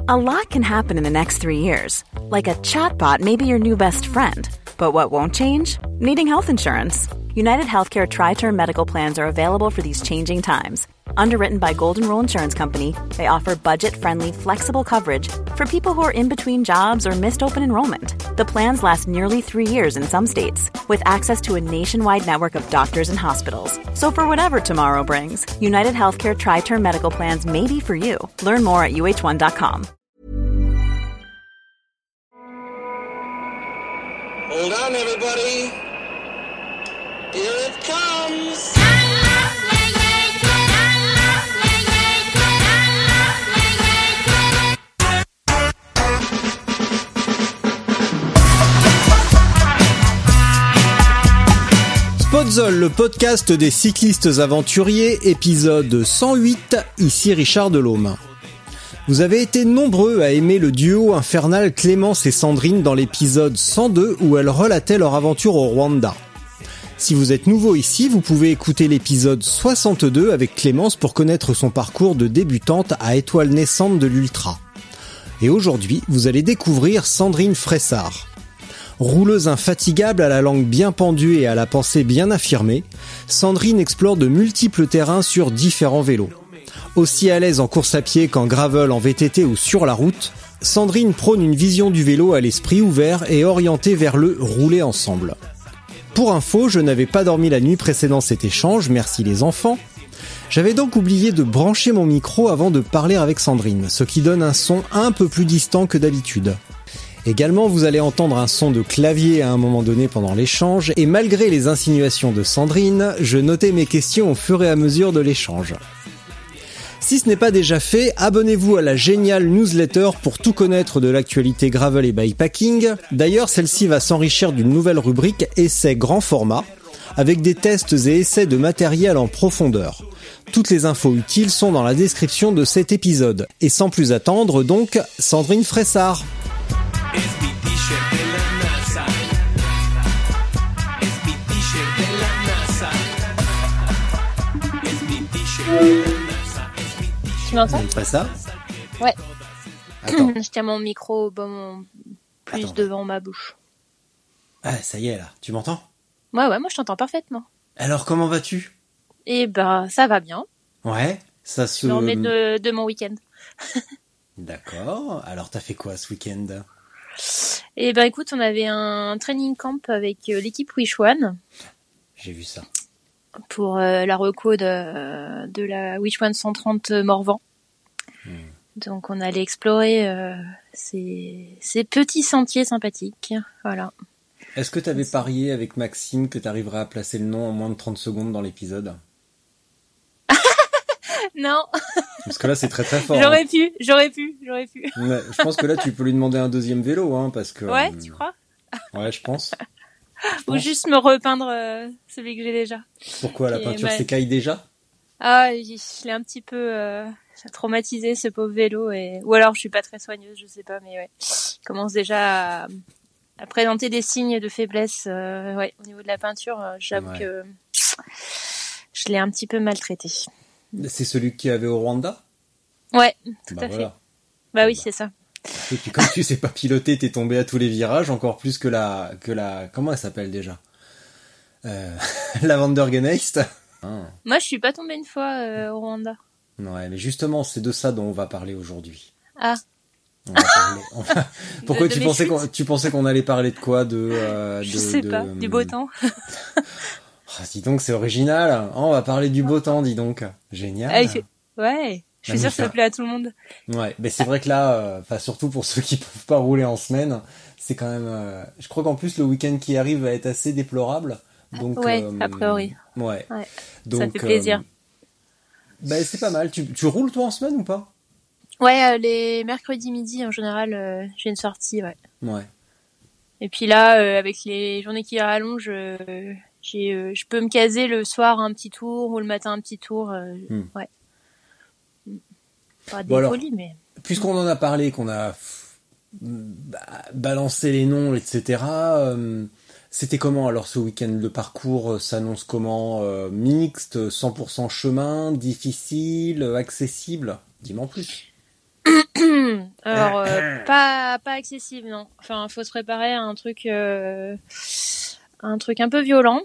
A lot can happen in the next 3 years. Like a chatbot may be your new best friend. But what won't change? Needing health insurance. United Healthcare Tri-Term Medical Plans are available for these changing times. Underwritten by Golden Rule Insurance Company, they offer budget-friendly, flexible coverage for people who are in between jobs or missed open enrollment. The plans last nearly 3 years in some states, with access to a nationwide network of doctors and hospitals. So for whatever tomorrow brings, United Healthcare Tri-Term Medical Plans may be for you. Learn more at uh1.com. Hold on, everybody. Here it comes. Podzol, le podcast des cyclistes aventuriers, épisode 108, ici Richard Delhomme. Vous avez été nombreux à aimer le duo infernal Clémence et Sandrine dans l'épisode 102 où elles relataient leur aventure au Rwanda. Si vous êtes nouveau ici, vous pouvez écouter l'épisode 62 avec Clémence pour connaître son parcours de débutante à étoile naissante de l'ultra. Et aujourd'hui, vous allez découvrir Sandrine Fressard. Rouleuse infatigable à la langue bien pendue et à la pensée bien affirmée, Sandrine explore de multiples terrains sur différents vélos. Aussi à l'aise en course à pied qu'en gravel, en VTT ou sur la route, Sandrine prône une vision du vélo à l'esprit ouvert et orientée vers le rouler ensemble. Pour info, je n'avais pas dormi la nuit précédant cet échange, merci les enfants. J'avais donc oublié de brancher mon micro avant de parler avec Sandrine, ce qui donne un son un peu plus distant que d'habitude. Également, vous allez entendre un son de clavier à un moment donné pendant l'échange, et malgré les insinuations de Sandrine, je notais mes questions au fur et à mesure de l'échange. Si ce n'est pas déjà fait, abonnez-vous à la géniale newsletter pour tout connaître de l'actualité gravel et bikepacking. D'ailleurs, celle-ci va s'enrichir d'une nouvelle rubrique essais grand format, avec des tests et essais de matériel en profondeur. Toutes les infos utiles sont dans la description de cet épisode. Et sans plus attendre, donc, Sandrine Fressard. Tu m'entends ? Pas ça ? Ouais. Attends. Je tiens mon micro plus Attends. devant ma bouche. Ah, ça y est là, tu m'entends ? Ouais, moi je t'entends parfaitement. Alors comment vas-tu ? Et ça va bien. Ouais, ça se... Je me remets de mon week-end. D'accord, alors t'as fait quoi ce week-end ? Et écoute, on avait un training camp avec l'équipe Wish One J'ai vu ça. pour la reco de la Wish One 130 Morvan. Donc on allait explorer ces petits sentiers sympathiques. Voilà. Est-ce que t'avais parié avec Maxime que t'arriverais à placer le nom en moins de 30 secondes dans l'épisode ? Non. Parce que là c'est très très fort. J'aurais pu. Ouais, je pense que là tu peux lui demander un deuxième vélo, hein, parce que... Ouais, tu crois ? Ouais, je pense. Ou juste me repeindre celui que j'ai déjà. Pourquoi la Et peinture s'écaille déjà ? Ah, je l'ai un petit peu traumatisé, ce pauvre vélo. Ou alors je suis pas très soigneuse, je sais pas, mais ouais. Il commence déjà à présenter des signes de faiblesse au niveau de la peinture. J'avoue que je l'ai un petit peu maltraité. C'est celui qui avait au Rwanda ? Ouais, tout à voilà. fait. Bah oui, c'est ça. Et puis comme tu sais pas piloter, t'es tombé à tous les virages, encore plus que la comment elle s'appelle déjà ? La Vandergeneist. Moi, je suis pas tombée une fois au Rwanda. Ouais, mais justement, c'est de ça dont on va parler aujourd'hui. Ah. Pourquoi tu pensais qu'on allait parler de quoi ? Je sais pas, du beau temps. Dis donc, c'est original. On va parler du beau temps, dis donc. Génial. Ouais, je suis sûre que ça plaît à tout le monde. Ouais, mais c'est vrai que là, surtout pour ceux qui peuvent pas rouler en semaine, c'est quand même... je crois qu'en plus, le week-end qui arrive va être assez déplorable. Donc, ouais, a priori. Ouais. Donc, ça fait plaisir. C'est pas mal. Tu roules toi en semaine ou pas ? Ouais, les mercredis midi, en général, j'ai une sortie, ouais. Ouais. Et puis là, avec les journées qui rallongent, je peux me caser le soir un petit tour ou le matin un petit tour. Ouais. Pas des folies, mais... Puisqu'on en a parlé, qu'on a balancé les noms, etc., c'était comment alors ce week-end ? Le parcours s'annonce comment ? Mixte, 100% chemin, difficile, accessible ? Dis-moi en plus. Alors Alors pas excessive, non. Enfin, faut se préparer à un truc un peu violent.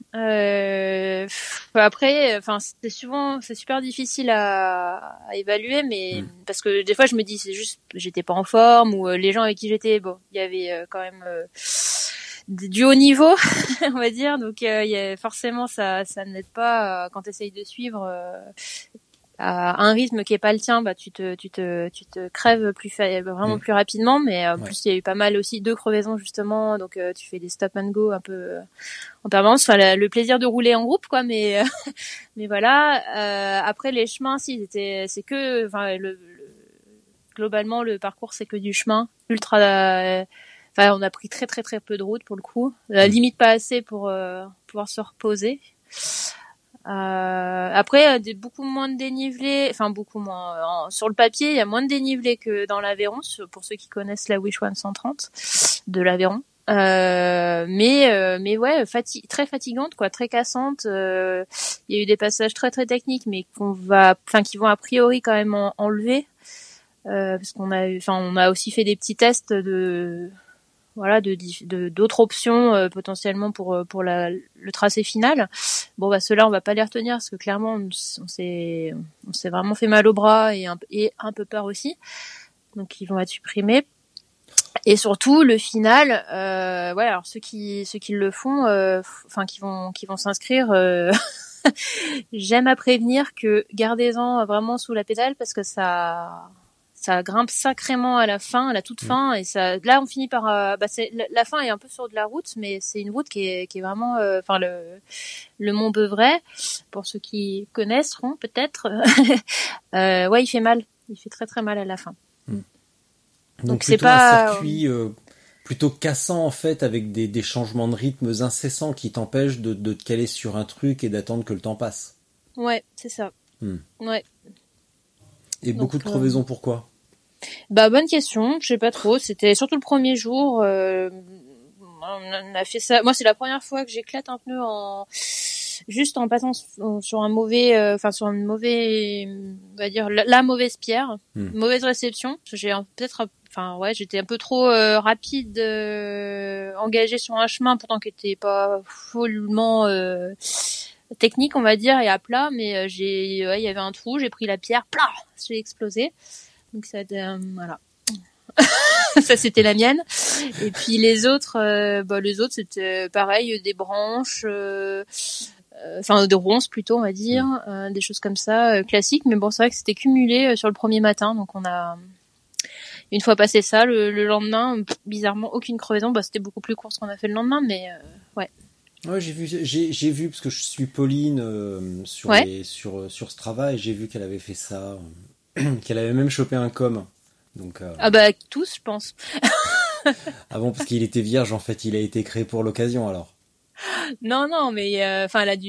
Après, enfin, c'est super difficile à évaluer, mais parce que des fois je me dis c'est juste j'étais pas en forme ou les gens avec qui j'étais, bon, il y avait quand même du haut niveau, on va dire, donc forcément ça n'aide pas quand t'essayes de suivre à un rythme qui est pas le tien, bah tu te crèves vraiment plus rapidement, mais plus il y a eu pas mal aussi de crevaisons justement, donc tu fais des stop and go un peu en permanence, enfin le plaisir de rouler en groupe quoi, mais mais voilà. Après les chemins, c'est que enfin globalement le parcours c'est que du chemin ultra. Enfin on a pris très très très peu de route pour le coup, limite pas assez pour pouvoir se reposer. Après beaucoup moins de dénivelé, enfin beaucoup moins sur le papier, il y a moins de dénivelé que dans l'Aveyron pour ceux qui connaissent la Wish 130 de l'Aveyron. Mais ouais, très fatigante quoi, très cassante. Il y a eu des passages très très techniques mais qui vont a priori quand même enlever parce qu'on a aussi fait des petits tests d'autres options potentiellement pour le tracé final. Bon bah ceux-là on va pas les retenir parce que clairement on s'est vraiment fait mal au bras et un peu peur aussi. Donc ils vont être supprimés. Et surtout le final ouais, alors ceux qui le font qui vont s'inscrire j'aime à prévenir que gardez-en vraiment sous la pédale parce que ça grimpe sacrément à la toute fin, et là on finit par la fin est un peu sur de la route, mais c'est une route qui est vraiment le Mont Beuvray pour ceux qui connaîtront peut-être. Ouais, il fait très très mal à la fin. Donc c'est pas un circuit plutôt cassant en fait, avec des changements de rythme incessants qui t'empêchent de te caler sur un truc et d'attendre que le temps passe. Ouais, c'est ça. Ouais. Et beaucoup de crevaisons, pourquoi? Bah bonne question, je sais pas trop. C'était surtout le premier jour. On a fait ça. Moi, c'est la première fois que j'éclate un pneu juste en passant sur un mauvais, sur une mauvaise, on va dire la mauvaise pierre, mauvaise réception. J'ai j'étais un peu trop rapide, engagée sur un chemin pourtant qui était pas follement technique, on va dire, et à plat, mais il y avait un trou, j'ai pris la pierre, j'ai explosé. Donc ça, voilà. Ça c'était la mienne. Et puis les autres c'était pareil, des branches, des ronces plutôt, on va dire, des choses comme ça, classiques. Mais bon, c'est vrai que c'était cumulé sur le premier matin, donc on a. Une fois passé ça, le lendemain, bizarrement, aucune crevaison. Bah, c'était beaucoup plus court ce qu'on a fait le lendemain, mais ouais. Ouais, j'ai vu parce que je suis Pauline sur Strava, et j'ai vu qu'elle avait fait ça, qu'elle avait même chopé un com. Donc ah bah tous, je pense. Ah bon, parce qu'il était vierge en fait, il a été créé pour l'occasion alors. Non, mais elle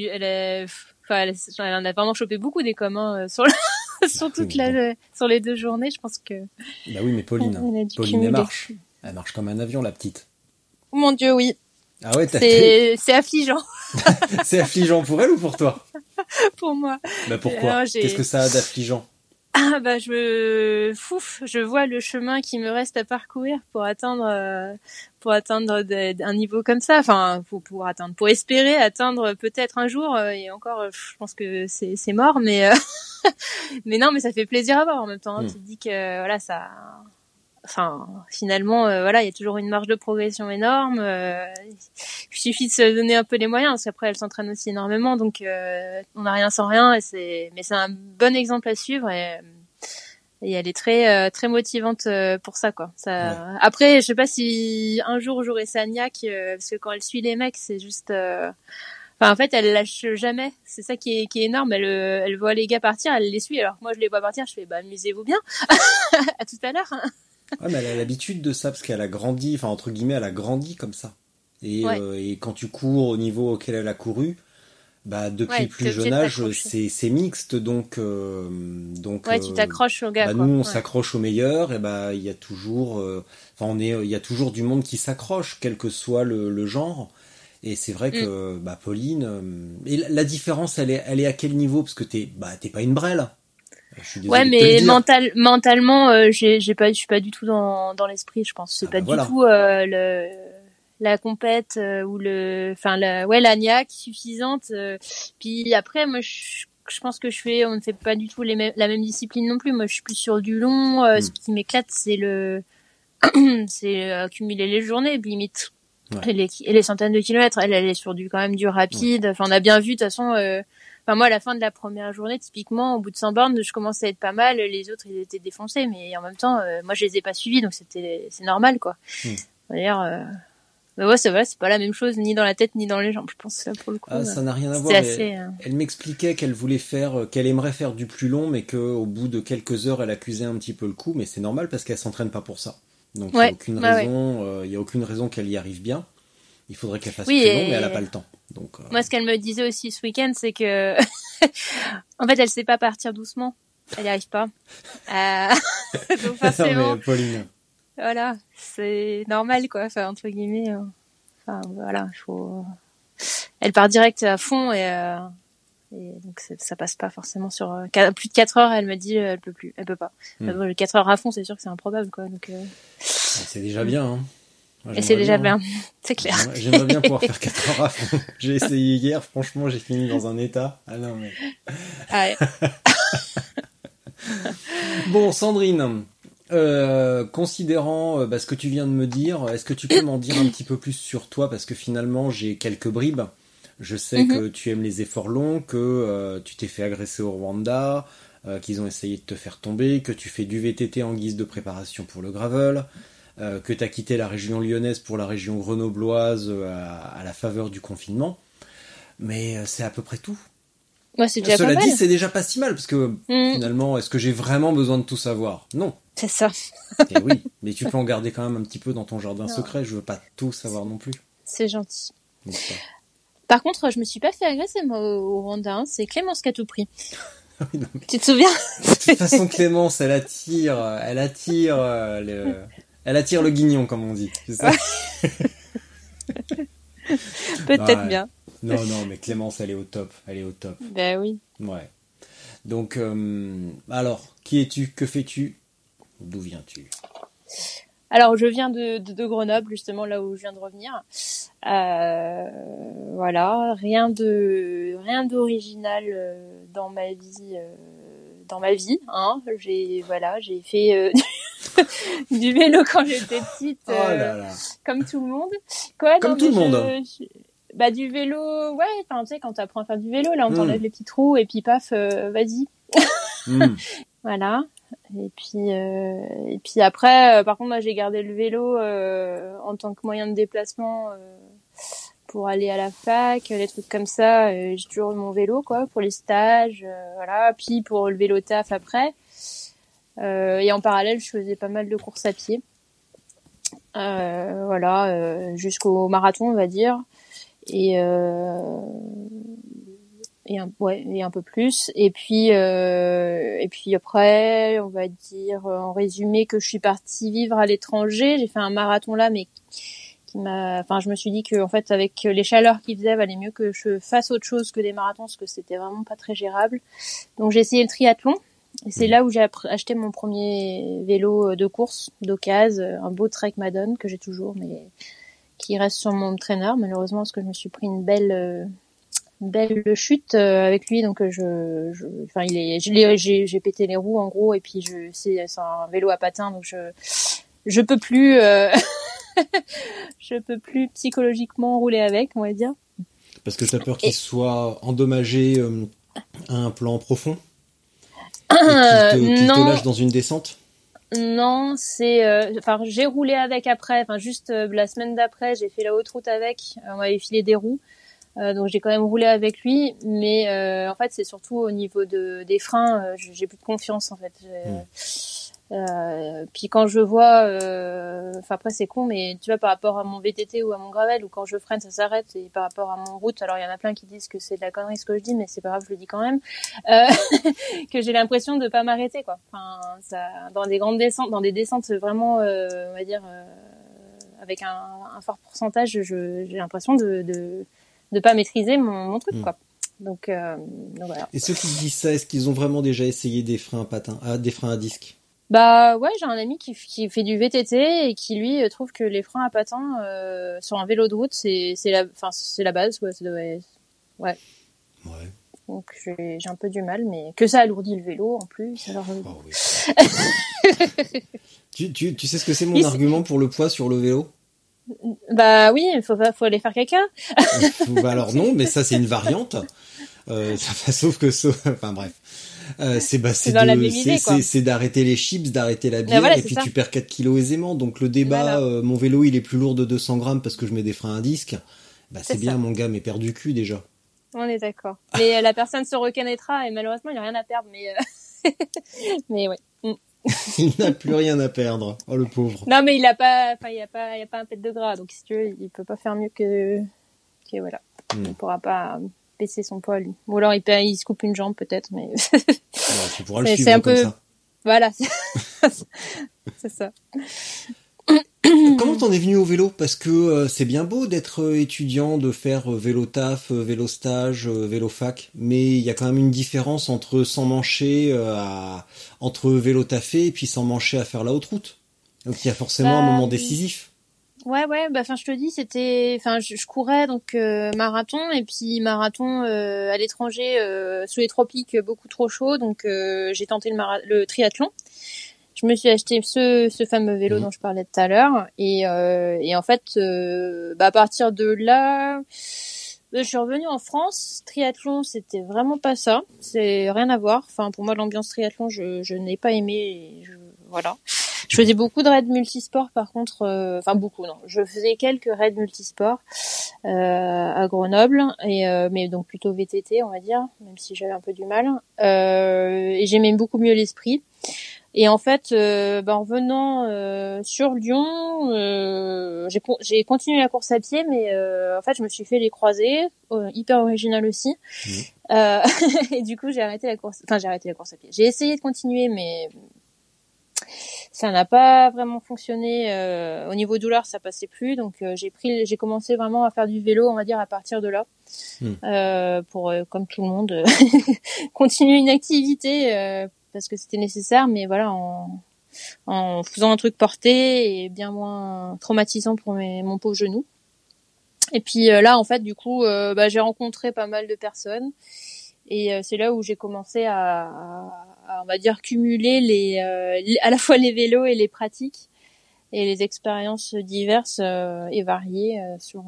en a vraiment chopé beaucoup des coms sur sur les 2 journées, je pense que. Bah oui, mais Pauline elle marche comme un avion, la petite. Oh mon Dieu, oui. Ah ouais, c'est affligeant. C'est affligeant pour elle ou pour toi? Pour moi. Bah pourquoi? Qu'est-ce que ça a d'affligeant? Ah bah je vois le chemin qui me reste à parcourir pour atteindre un niveau comme ça, enfin pour espérer atteindre peut-être un jour, et encore je pense que c'est mort, mais mais non, mais ça fait plaisir à voir en même temps, hein. Tu te dis que voilà, ça, enfin finalement il y a toujours une marge de progression énorme, il suffit de se donner un peu les moyens, parce qu'après elle s'entraîne aussi énormément, donc on n'a rien sans rien, mais c'est un bon exemple à suivre, et elle est très très motivante pour ça quoi. Ouais. Après je sais pas si un jour j'aurai sa niaque, parce que quand elle suit les mecs c'est juste en fait, elle lâche jamais. C'est ça qui est énorme. Elle voit les gars partir, elle les suit. Alors que moi, je les vois partir, je fais, amusez-vous bien. À tout à l'heure. Ouais, mais elle a l'habitude de ça, parce qu'elle a grandi, enfin, entre guillemets, elle a grandi comme ça. Et quand tu cours au niveau auquel elle a couru, depuis le plus jeune âge, c'est mixte, donc tu t'accroches aux gars, quoi. Nous, on s'accroche aux meilleurs, et il y a toujours, il y a toujours du monde qui s'accroche, quel que soit le genre. Et c'est vrai que Pauline, et la différence elle est à quel niveau, parce que t'es pas une brêle. Je suis désolé Ouais, de te le mais dire. mentalement, je suis pas du tout dans l'esprit, je pense. C'est pas Voilà. du tout la compète ou la niaque suffisante. Puis après, moi, je pense que on ne fait pas du tout la même discipline non plus. Moi, je suis plus sur du long. Ce qui m'éclate, c'est c'est accumuler les journées, puis limite. Ouais. Et les centaines de kilomètres. Elle est sur quand même du rapide. Enfin, on a bien vu, de toute façon, moi, à la fin de la première journée, typiquement, au bout de 100 bornes, je commençais à être pas mal. Les autres, ils étaient défoncés, mais en même temps, moi, je les ai pas suivis, donc c'est normal, quoi. D'ailleurs, mais ouais, c'est vrai, c'est pas la même chose, ni dans la tête, ni dans les jambes, je pense, là, pour le coup. Ah, ça n'a rien à voir. Elle m'expliquait qu'elle aimerait faire du plus long, mais qu'au bout de quelques heures, elle accusait un petit peu le coup, mais c'est normal parce qu'elle s'entraîne pas pour ça. Donc, il n'y a aucune raison qu'elle y arrive bien. Il faudrait qu'elle fasse plus long, mais elle a pas le temps. Donc, moi, ce qu'elle me disait aussi ce week-end, c'est que, en fait, elle sait pas partir doucement. Elle y arrive pas. Donc, forcément. Non, mais Pauline. Voilà. C'est normal, quoi. Enfin, entre guillemets. Voilà. Elle part direct à fond et donc, ça passe pas forcément sur, plus de 4 heures, elle me dit, elle peut pas. 4 heures à fond, c'est sûr que c'est improbable, quoi. Donc, c'est déjà bien, hein. Moi, et c'est déjà bien, c'est clair. J'aimerais bien pouvoir faire 4 heures à fond. J'ai essayé hier, franchement, j'ai fini dans un état. Ah non, mais... Ah ouais. Bon, Sandrine, considérant ce que tu viens de me dire, est-ce que tu peux m'en dire un petit peu plus sur toi? Parce que finalement, j'ai quelques bribes. Je sais que tu aimes les efforts longs, que tu t'es fait agresser au Rwanda, qu'ils ont essayé de te faire tomber, que tu fais du VTT en guise de préparation pour le gravel, que tu as quitté la région lyonnaise pour la région grenobloise à la faveur du confinement. Mais c'est à peu près tout. Ouais, c'est déjà Cela pas mal. dit, c'est déjà pas si mal, parce que finalement, est-ce que j'ai vraiment besoin de tout savoir? Non. C'est ça. Et oui, mais tu peux en garder quand même un petit peu dans ton jardin secret, je veux pas tout savoir non plus. C'est gentil. Par contre, je me suis pas fait agresser moi au Rwanda, hein. C'est Clémence qui a tout pris. Oui, non, mais... Tu te souviens? De toute façon, Clémence, elle attire le guignon, comme on dit. C'est ça? Peut-être bien. Non, mais Clémence, elle est au top. Ben oui. Ouais. Donc, alors, qui es-tu? Que fais-tu? D'où viens-tu? Alors, je viens de Grenoble, justement, là où je viens de revenir. Voilà, rien d'original dans ma vie, hein. J'ai fait du vélo quand j'étais petite, comme tout le monde. Quoi? Comme tout le monde. Du vélo, ouais. Enfin, tu sais, quand t'apprends à faire du vélo, là, on t'enlève les petits trous et puis paf, vas-y. Voilà. Et puis après, par contre, moi, j'ai gardé le vélo en tant que moyen de déplacement pour aller à la fac, les trucs comme ça. J'ai toujours eu mon vélo, quoi, pour les stages, voilà. Puis pour le vélo taf après. Et en parallèle, je faisais pas mal de courses à pied. Voilà, jusqu'au marathon, on va dire. Et un peu plus. Et puis après, on va dire en résumé que je suis partie vivre à l'étranger. J'ai fait un marathon là, mais je me suis dit que en fait avec les chaleurs qu'il faisait, valait mieux que je fasse autre chose que des marathons parce que c'était vraiment pas très gérable. Donc j'ai essayé le triathlon. Et c'est là où j'ai acheté mon premier vélo de course d'occasion, un beau Trek Madone que j'ai toujours, mais qui reste sur mon traîneur malheureusement parce que je me suis pris une belle chute avec lui, donc j'ai pété les roues en gros, et puis c'est un vélo à patins, donc je peux plus je peux plus psychologiquement rouler avec, on va dire. Parce que t'as peur qu'il soit endommagé à un plan profond et qu'il te lâche dans une descente? Non, j'ai roulé avec après, juste la semaine d'après, j'ai fait la haute route avec, on m'avait filé des roues. Donc j'ai quand même roulé avec lui, mais en fait c'est surtout au niveau des freins, j'ai plus de confiance en fait. Puis quand je vois, après c'est con, mais tu vois par rapport à mon VTT ou à mon gravel, ou quand je freine ça s'arrête, et par rapport à mon route, alors il y en a plein qui disent que c'est de la connerie ce que je dis, mais c'est pas grave, je le dis quand même, que j'ai l'impression de pas m'arrêter quoi. Dans des grandes descentes, dans des descentes vraiment, on va dire avec un fort pourcentage, j'ai l'impression de pas maîtriser mon truc quoi. Donc voilà. Et ceux qui disent ça, est-ce qu'ils ont vraiment déjà essayé des freins à disque? Bah ouais, j'ai un ami qui fait du VTT et qui lui trouve que les freins à patins sur un vélo de route c'est la base quoi, ça doit être... ouais. Donc j'ai un peu du mal, mais que ça alourdit le vélo en plus. Alors... Oh, oui. tu sais ce que c'est mon argument pour le poids sur le vélo? Bah oui, faut aller faire caca. Bah alors non, mais ça c'est une variante. Sauf que enfin bref. C'est d'arrêter les chips, d'arrêter la bière, voilà, et puis ça. Tu perds 4 kilos aisément. Donc le débat, voilà. Mon vélo il est plus lourd de 200 grammes parce que je mets des freins à disque. Bah c'est bien, mon gars, mais perds du cul déjà. On est d'accord. Mais la personne se reconnaîtra et malheureusement il a rien à perdre, mais ouais. Il n'a plus rien à perdre. Oh le pauvre. Non mais il y a pas un pet de gras, donc si tu veux, il peut pas faire mieux que voilà. Il pourra pas baisser son poids lui. Ou alors il se coupe une jambe peut-être, mais alors, tu pourras le suivre c'est un comme peu... ça. Voilà, c'est ça. Comment t'en es venu au vélo? Parce que c'est bien beau d'être étudiant, de faire vélo taf, vélo stage, vélo fac, mais il y a quand même une différence entre sans mancher entre vélo taffé et puis sans mancher à faire la haute route. Donc il y a forcément un moment décisif. Ouais, je te dis, je courais donc marathon et puis marathon à l'étranger sous les tropiques beaucoup trop chaud, donc j'ai tenté le triathlon. Je me suis acheté ce fameux vélo dont je parlais tout à l'heure et en fait à partir de là je suis revenue en France. Triathlon c'était vraiment pas ça, c'est rien à voir. Enfin pour moi l'ambiance triathlon je n'ai pas aimé. Voilà. Je faisais beaucoup de raids multisports par contre, beaucoup non. Je faisais quelques raids multisports à Grenoble mais donc plutôt VTT on va dire, même si j'avais un peu du mal. Et j'aimais beaucoup mieux l'esprit. Et en fait, en revenant sur Lyon, j'ai continué la course à pied, mais en fait, je me suis fait les croisés, hyper original aussi. Et du coup, j'ai arrêté la course. Enfin, j'ai arrêté la course à pied. J'ai essayé de continuer, mais ça n'a pas vraiment fonctionné. Au niveau douleur, ça passait plus. Donc, j'ai commencé vraiment à faire du vélo, on va dire, à partir de là, pour, comme tout le monde, continuer une activité. Parce que c'était nécessaire, mais voilà, en faisant un truc porté et bien moins traumatisant pour mon pauvre genou. Et puis là, en fait, du coup, j'ai rencontré pas mal de personnes et c'est là où j'ai commencé à on va dire, cumuler à la fois les vélos et les pratiques et les expériences diverses et variées sur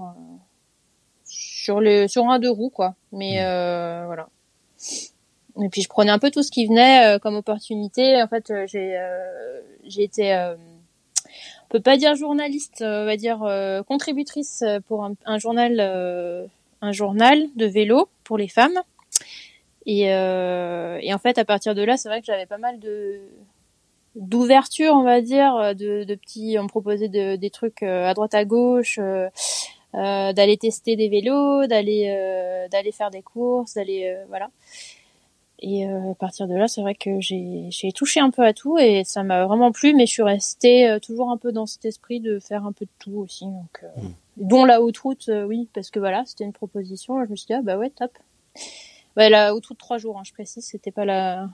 un deux roues, quoi. Mais voilà. Et puis je prenais un peu tout ce qui venait comme opportunité. En fait, j'ai été, on peut pas dire journaliste, on va dire contributrice pour un journal de vélo pour les femmes. Et en fait, à partir de là, c'est vrai que j'avais pas mal d'ouverture, on va dire, de petits. On me proposait des trucs à droite à gauche. D'aller tester des vélos, d'aller faire des courses, voilà. Et à partir de là, c'est vrai que j'ai touché un peu à tout et ça m'a vraiment plu, mais je suis restée toujours un peu dans cet esprit de faire un peu de tout aussi. Donc, dont la haute route, oui, parce que voilà, c'était une proposition. Je me suis dit ouais, top. Bah, la haute route 3 jours, je précise, c'était pas la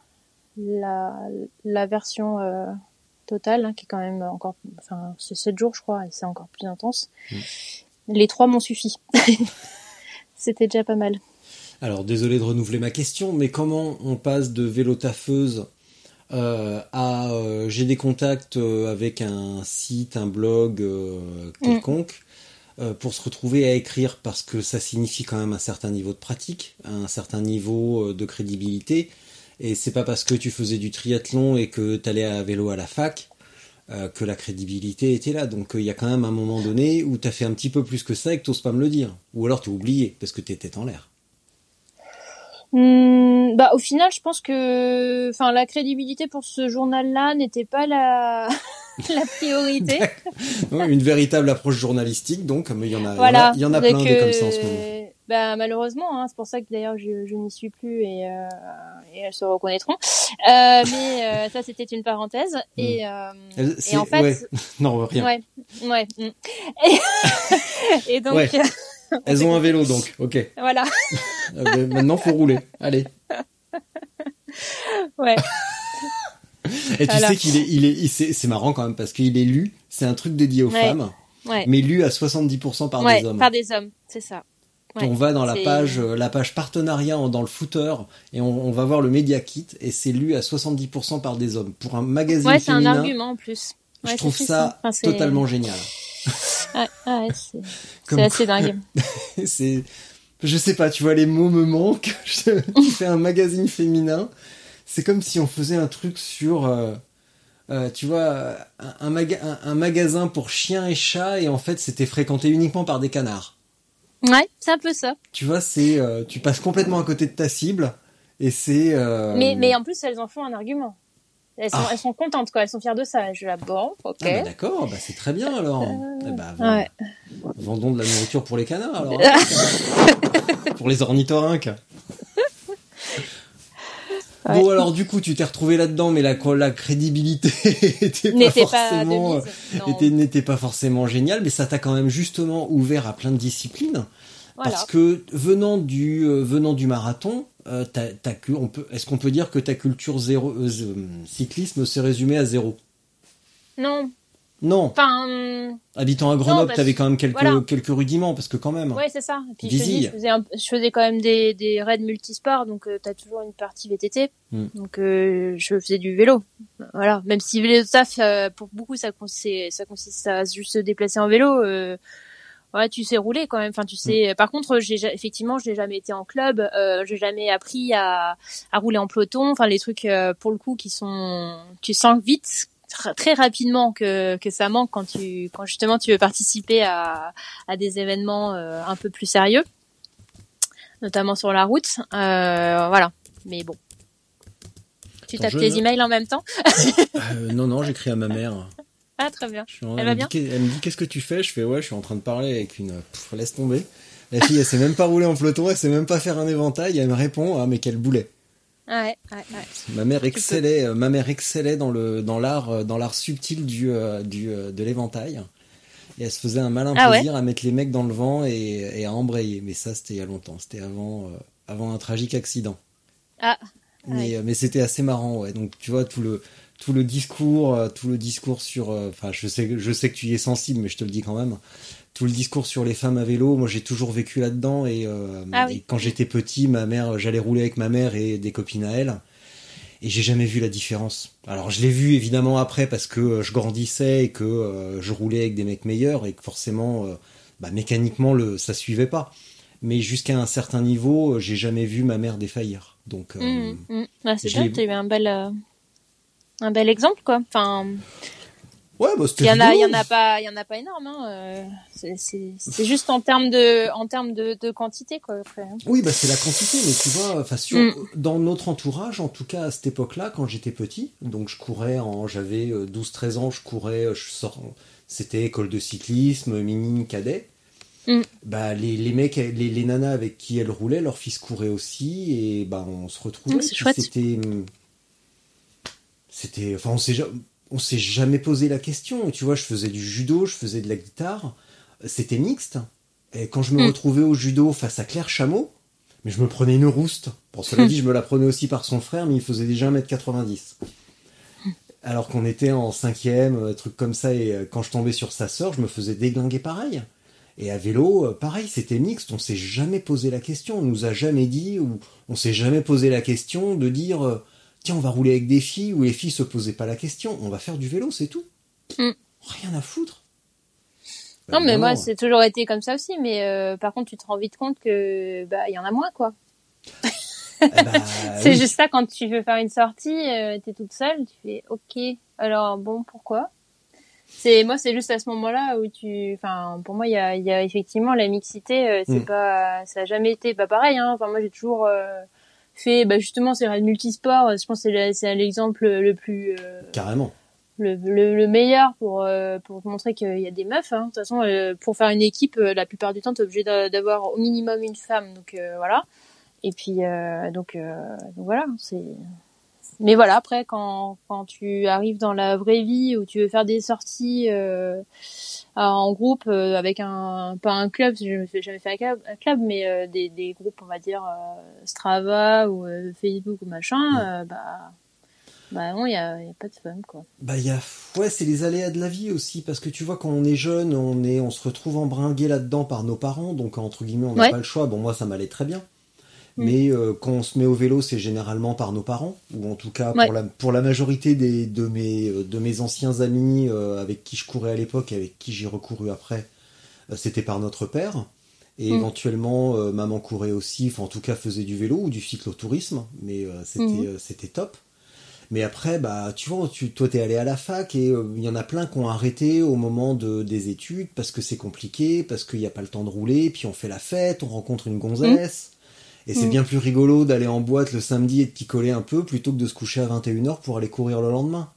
version totale, qui est quand même encore, c'est 7 jours, je crois, et c'est encore plus intense. Les 3 m'ont suffi. C'était déjà pas mal. Alors, désolé de renouveler ma question, mais comment on passe de vélo taffeuse à j'ai des contacts avec un site, un blog quelconque pour se retrouver à écrire, parce que ça signifie quand même un certain niveau de pratique, un certain niveau de crédibilité, et c'est pas parce que tu faisais du triathlon et que t'allais à vélo à la fac que la crédibilité était là. Donc il y a quand même un moment donné où t'as fait un petit peu plus que ça et que t'oses pas me le dire, ou alors t'as oublié parce que t'étais en l'air. Au final, je pense que, la crédibilité pour ce journal-là n'était pas la priorité. Une véritable approche journalistique, donc, mais il y en a plein des comme ça en ce moment. Malheureusement, c'est pour ça que d'ailleurs je n'y suis plus et elles se reconnaîtront. Mais ça, c'était une parenthèse. Et en fait, non, rien. Ouais. Et donc. Ouais. Elles ont un vélo donc, ok. Voilà. Maintenant faut rouler, allez. Ouais. Et tu sais c'est marrant quand même parce qu'il est lu, c'est un truc dédié aux femmes, mais lu à 70% par des hommes. Par des hommes, c'est ça. Ouais, on va dans la page partenariat dans le footer et on va voir le Media Kit et c'est lu à 70% par des hommes. Pour un magazine féminin. C'est un argument en plus. Je trouve ça totalement génial. C'est assez dingue. Je sais pas, tu vois, les mots me manquent. Tu fais un magazine féminin. C'est comme si on faisait un truc sur, tu vois, un magasin pour chiens et chats et en fait c'était fréquenté uniquement par des canards. Ouais, c'est un peu ça. Tu vois, tu passes complètement à côté de ta cible et c'est. Mais en plus elles en font un argument. Elles sont contentes quoi, elles sont fières de ça. Je la bon, ok. Ah bah d'accord, c'est très bien alors. Vendons de la nourriture pour les canards alors. Pour les ornithorynques. Ouais. Bon alors du coup tu t'es retrouvé là-dedans mais la crédibilité n'était pas forcément géniale, mais ça t'a quand même justement ouvert à plein de disciplines. Voilà. Parce que venant du marathon, est-ce qu'on peut dire que ta culture cyclisme s'est résumée à 0? Non. Enfin, habitant à Grenoble, t'avais quand même quelques rudiments, parce que quand même. Ouais, c'est ça. Et puis je faisais quand même des raids multisports, donc t'as toujours une partie VTT. Donc je faisais du vélo. Voilà. Même si vélo taf, pour beaucoup, ça consiste à juste se déplacer en vélo. Ouais, tu sais rouler quand même. Enfin, tu sais. Par contre, effectivement, je n'ai jamais été en club. J'ai jamais appris à rouler en peloton. Enfin, les trucs pour le coup tu sens vite. Très rapidement que ça manque quand justement tu veux participer à des événements un peu plus sérieux, notamment sur la route. Voilà. Mais bon. Tu tapes tes emails en même temps? Non, j'écris à ma mère. Ah, très bien. Elle va bien? Elle me dit qu'est-ce que tu fais? Je fais je suis en train de parler avec une. Laisse tomber. La fille, elle sait même pas rouler en peloton, elle sait même pas faire un éventail. Elle me répond mais quel boulet. Ouais. Ma mère excellait dans l'art subtil de l'éventail. Et elle se faisait un malin plaisir à mettre les mecs dans le vent et à embrayer. Mais ça, c'était il y a longtemps. C'était avant un tragique accident. Mais c'était assez marrant, ouais. Donc, tu vois, tout le discours sur, je sais que tu y es sensible, mais je te le dis quand même. Tout le discours sur les femmes à vélo, moi j'ai toujours vécu là-dedans et quand j'étais petit, j'allais rouler avec ma mère et des copines à elle et j'ai jamais vu la différence. Alors je l'ai vu évidemment après parce que je grandissais et que je roulais avec des mecs meilleurs et que forcément mécaniquement ça suivait pas. Mais jusqu'à un certain niveau, j'ai jamais vu ma mère défaillir. Donc c'est bien, tu as eu un bel exemple quoi. Enfin. Ouais, c'était il y en a pas énorme, hein. C'est juste en termes de quantité, quoi, après. Hein. Oui, c'est la quantité, mais tu vois, dans notre entourage, en tout cas, à cette époque-là, quand j'étais petit, donc j'avais 12-13 ans, c'était école de cyclisme, mini, cadet. Les mecs, les nanas avec qui elles roulaient, leurs fils couraient aussi, et on se retrouvait. C'est chouette. On s'est jamais posé la question. Et tu vois, je faisais du judo, je faisais de la guitare. C'était mixte. Et quand je me retrouvais au judo face à Claire Chameau, mais je me prenais une rouste. Pour cela dit, je me la prenais aussi par son frère, mais il faisait déjà 1m90. Alors qu'on était en 5e, truc comme ça, et quand je tombais sur sa sœur, je me faisais déglinguer pareil. Et à vélo, pareil, c'était mixte. On s'est jamais posé la question. On nous a jamais dit, ou on s'est jamais posé la question de dire... tiens, on va rouler avec des filles où les filles se posaient pas la question. On va faire du vélo, c'est tout. Rien à foutre. Non, mais moi, c'est toujours été comme ça aussi. Mais par contre, tu te rends vite compte que il y en a moins, quoi. C'est juste ça, quand tu veux faire une sortie, t'es toute seule, tu fais OK. Alors bon, pourquoi? C'est juste à ce moment-là où pour moi, il y a effectivement la mixité. Ça a jamais été pareil. Hein. Enfin, moi, j'ai toujours fait justement c'est le multisport, je pense que c'est l'exemple le plus carrément le meilleur pour montrer qu'il y a des meufs, hein. De toute façon pour faire une équipe la plupart du temps t'es obligé d'avoir au minimum une femme, donc voilà. Et puis donc voilà, Mais voilà, après, quand tu arrives dans la vraie vie où tu veux faire des sorties en groupe avec pas un club, je me fais jamais fait un club, mais des groupes, on va dire Strava ou Facebook ou machin, bah non, il y a pas de fun, quoi. Bah ouais, c'est les aléas de la vie aussi, parce que tu vois, quand on est jeune, on se retrouve embringué là-dedans par nos parents, donc entre guillemets, on n'a pas le choix. Bon, moi, ça m'allait très bien. Mais quand on se met au vélo, c'est généralement par nos parents, ou en tout cas pour la majorité de mes anciens amis avec qui je courais à l'époque et avec qui j'ai recouru après, c'était par notre père. Et éventuellement, maman courait aussi, enfin en tout cas faisait du vélo ou du cyclotourisme, mais c'était top. Mais après, bah tu vois, toi t'es allé à la fac et il y en a plein qui ont arrêté au moment des études parce que c'est compliqué, parce qu'il n'y a pas le temps de rouler, puis on fait la fête, on rencontre une gonzesse. Et c'est bien plus rigolo d'aller en boîte le samedi et de picoler un peu plutôt que de se coucher à 21h pour aller courir le lendemain.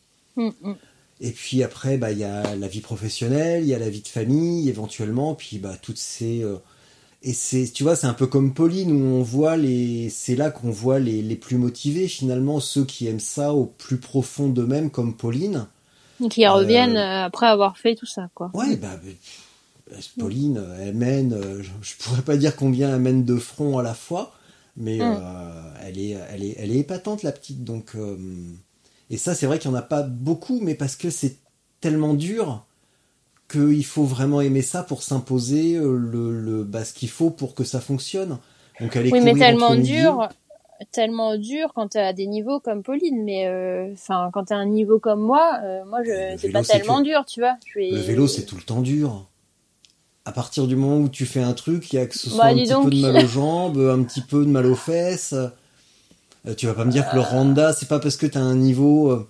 Et puis après, bah, y a la vie professionnelle, il y a la vie de famille, éventuellement, puis bah, toutes ces... Et tu vois, c'est un peu comme Pauline, où on voit c'est là qu'on voit les plus motivés, finalement, ceux qui aiment ça au plus profond d'eux-mêmes, comme Pauline. Qui reviennent après avoir fait tout ça, quoi. Ouais, bah... Pauline, elle mène, je pourrais pas dire combien elle mène de front à la fois, mais elle est épatante, la petite. Donc, et ça, c'est vrai qu'il y en a pas beaucoup, mais parce que c'est tellement dur qu'il faut vraiment aimer ça pour s'imposer ce qu'il faut pour que ça fonctionne. Donc, aller courir mais tellement dur quand t'es à des niveaux comme Pauline, mais quand t'as un niveau comme moi, c'est pas tellement dur, tu vois. Le vélo, c'est tout le temps dur. À partir du moment où tu fais un truc, il y a que ce soit un petit peu de mal aux jambes, un petit peu de mal aux fesses. Tu vas pas me dire que le Rwanda, c'est pas parce que t'as un niveau...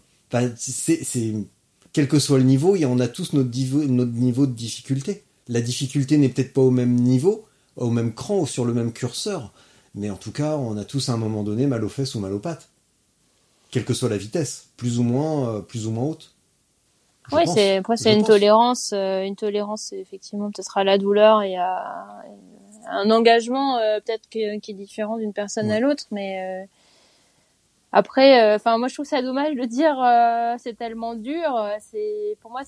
quel que soit le niveau, on a tous notre niveau de difficulté. La difficulté n'est peut-être pas au même niveau, au même cran ou sur le même curseur, mais en tout cas, on a tous à un moment donné mal aux fesses ou mal aux pattes. Quelle que soit la vitesse, plus ou moins haute. C'est une tolérance. Une tolérance, effectivement, peut-être à la douleur et à un engagement peut-être qui est différent d'une personne à l'autre, mais après, moi je trouve ça dommage de dire c'est tellement dur. Pour moi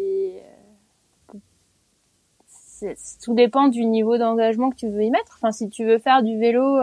tout dépend du niveau d'engagement que tu veux y mettre. Enfin, si tu veux faire du vélo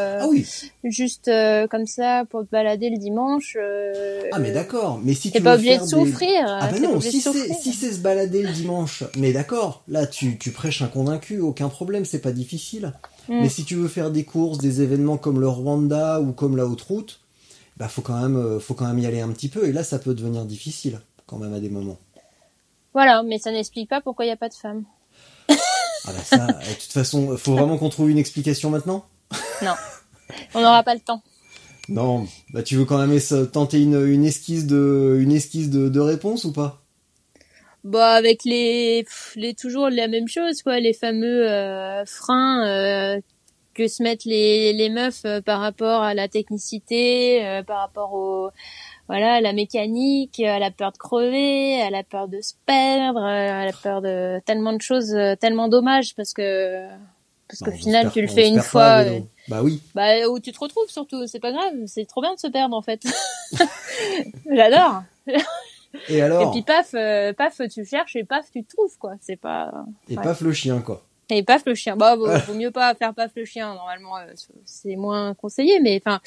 juste comme ça pour te balader le dimanche, mais d'accord. Mais si tu t'es veux pas obligé faire de souffrir. Non, si c'est se balader le dimanche, mais d'accord. Là, tu prêches un convaincu, aucun problème, c'est pas difficile. Mais si tu veux faire des courses, des événements comme le Rwanda ou comme la Haute Route, bah faut quand même y aller un petit peu. Et là, ça peut devenir difficile quand même à des moments. Voilà, mais ça n'explique pas pourquoi il y a pas de femmes. Ah bah ça, de toute façon, faut vraiment qu'on trouve une explication maintenant ? Non, on n'aura pas le temps. Non, bah tu veux quand même tenter une esquisse de réponse ou pas ? Bah avec toujours la même chose, quoi, les fameux freins que se mettent les meufs par rapport à la technicité, par rapport à la mécanique, à la peur de crever, à la peur de se perdre, à la peur de tellement de choses, tellement dommages parce qu'au final tu le fais une fois. Bah oui. Bah où tu te retrouves surtout, c'est pas grave, c'est trop bien de se perdre en fait. J'adore. Et alors ? Et puis paf, tu cherches et paf, tu te trouves quoi. C'est pas. Et paf le chien quoi. Et paf le chien. Bah vaut mieux pas faire paf le chien. Normalement, c'est moins conseillé, mais enfin,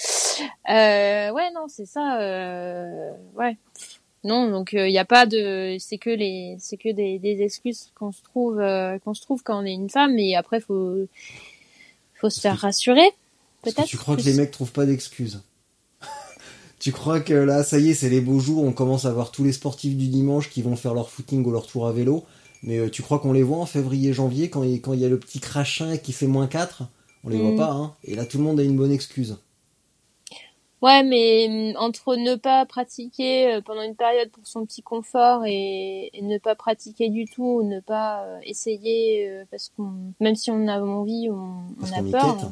non, c'est ça. Ouais. Non, donc il y a pas de. C'est que des excuses qu'on se trouve quand on est une femme, et après faut se faire rassurer. Peut-être. Parce que tu crois que les mecs trouvent pas d'excuses ? Tu crois que là, ça y est, c'est les beaux jours, on commence à voir tous les sportifs du dimanche qui vont faire leur footing ou leur tour à vélo, mais tu crois qu'on les voit en février, janvier, quand il y a le petit crachin qui fait -4 ? On les voit pas, hein. Et là, tout le monde a une bonne excuse. Ouais, mais entre ne pas pratiquer pendant une période pour son petit confort et ne pas pratiquer du tout, ou ne pas essayer parce qu'on, même si on a envie, on a peur.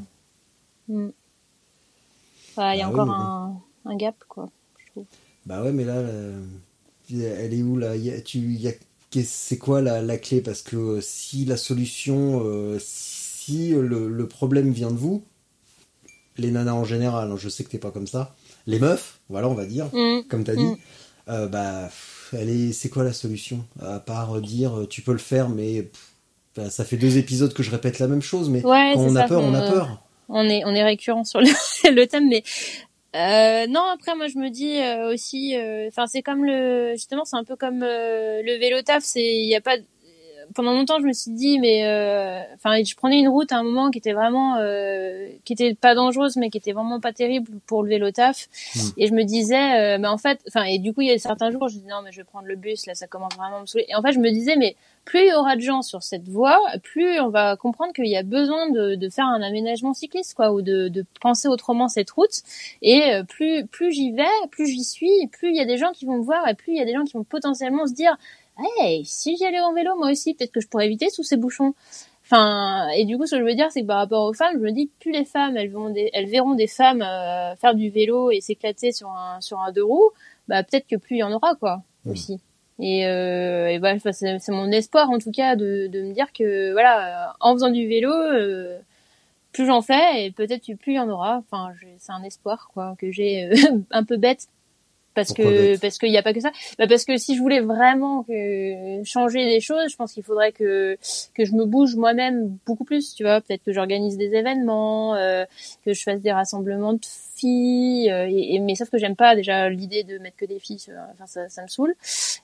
Il y a encore un gap, quoi, je trouve. Bah ouais, mais là, elle est où là ? C'est quoi la clé ? Parce que si la solution, si le problème vient de vous, les nanas en général, je sais que t'es pas comme ça, les meufs, voilà, on va dire, comme t'as dit, c'est quoi la solution? À part dire, tu peux le faire, mais ça fait 2 épisodes que je répète la même chose, mais quand on a peur, on a peur. On est récurrent sur le thème, mais non, après moi je me dis aussi, c'est comme justement c'est un peu comme le vélo taf, il y a pas pendant longtemps je me suis dit mais je prenais une route à un moment qui était vraiment qui était pas dangereuse mais qui était vraiment pas terrible pour le vélo taf et je me disais mais en fait et du coup il y a certains jours je disais non mais je vais prendre le bus là, ça commence vraiment à me saouler, et en fait je me disais mais plus il y aura de gens sur cette voie, plus on va comprendre qu'il y a besoin de faire un aménagement cycliste, quoi, ou de penser autrement cette route. Et plus j'y vais, plus j'y suis, plus il y a des gens qui vont me voir, et plus il y a des gens qui vont potentiellement se dire, hey, si j'y allais en vélo, moi aussi, peut-être que je pourrais éviter tous ces bouchons. Et du coup, ce que je veux dire, c'est que par rapport aux femmes, je me dis que plus les femmes, elles verront des femmes faire du vélo et s'éclater sur un 2 roues, peut-être que plus il y en aura, quoi, aussi. Et voilà, c'est mon espoir en tout cas de me dire que voilà, en faisant du vélo, plus j'en fais et peut-être plus il y en aura. C'est un espoir quoi que j'ai un peu bête parce qu'il y a pas que ça. Parce que si je voulais vraiment changer les choses, je pense qu'il faudrait que je me bouge moi-même beaucoup plus, tu vois, peut-être que j'organise des événements, que je fasse des rassemblements de filles mais sauf que j'aime pas déjà l'idée de mettre que des filles, ça me saoule.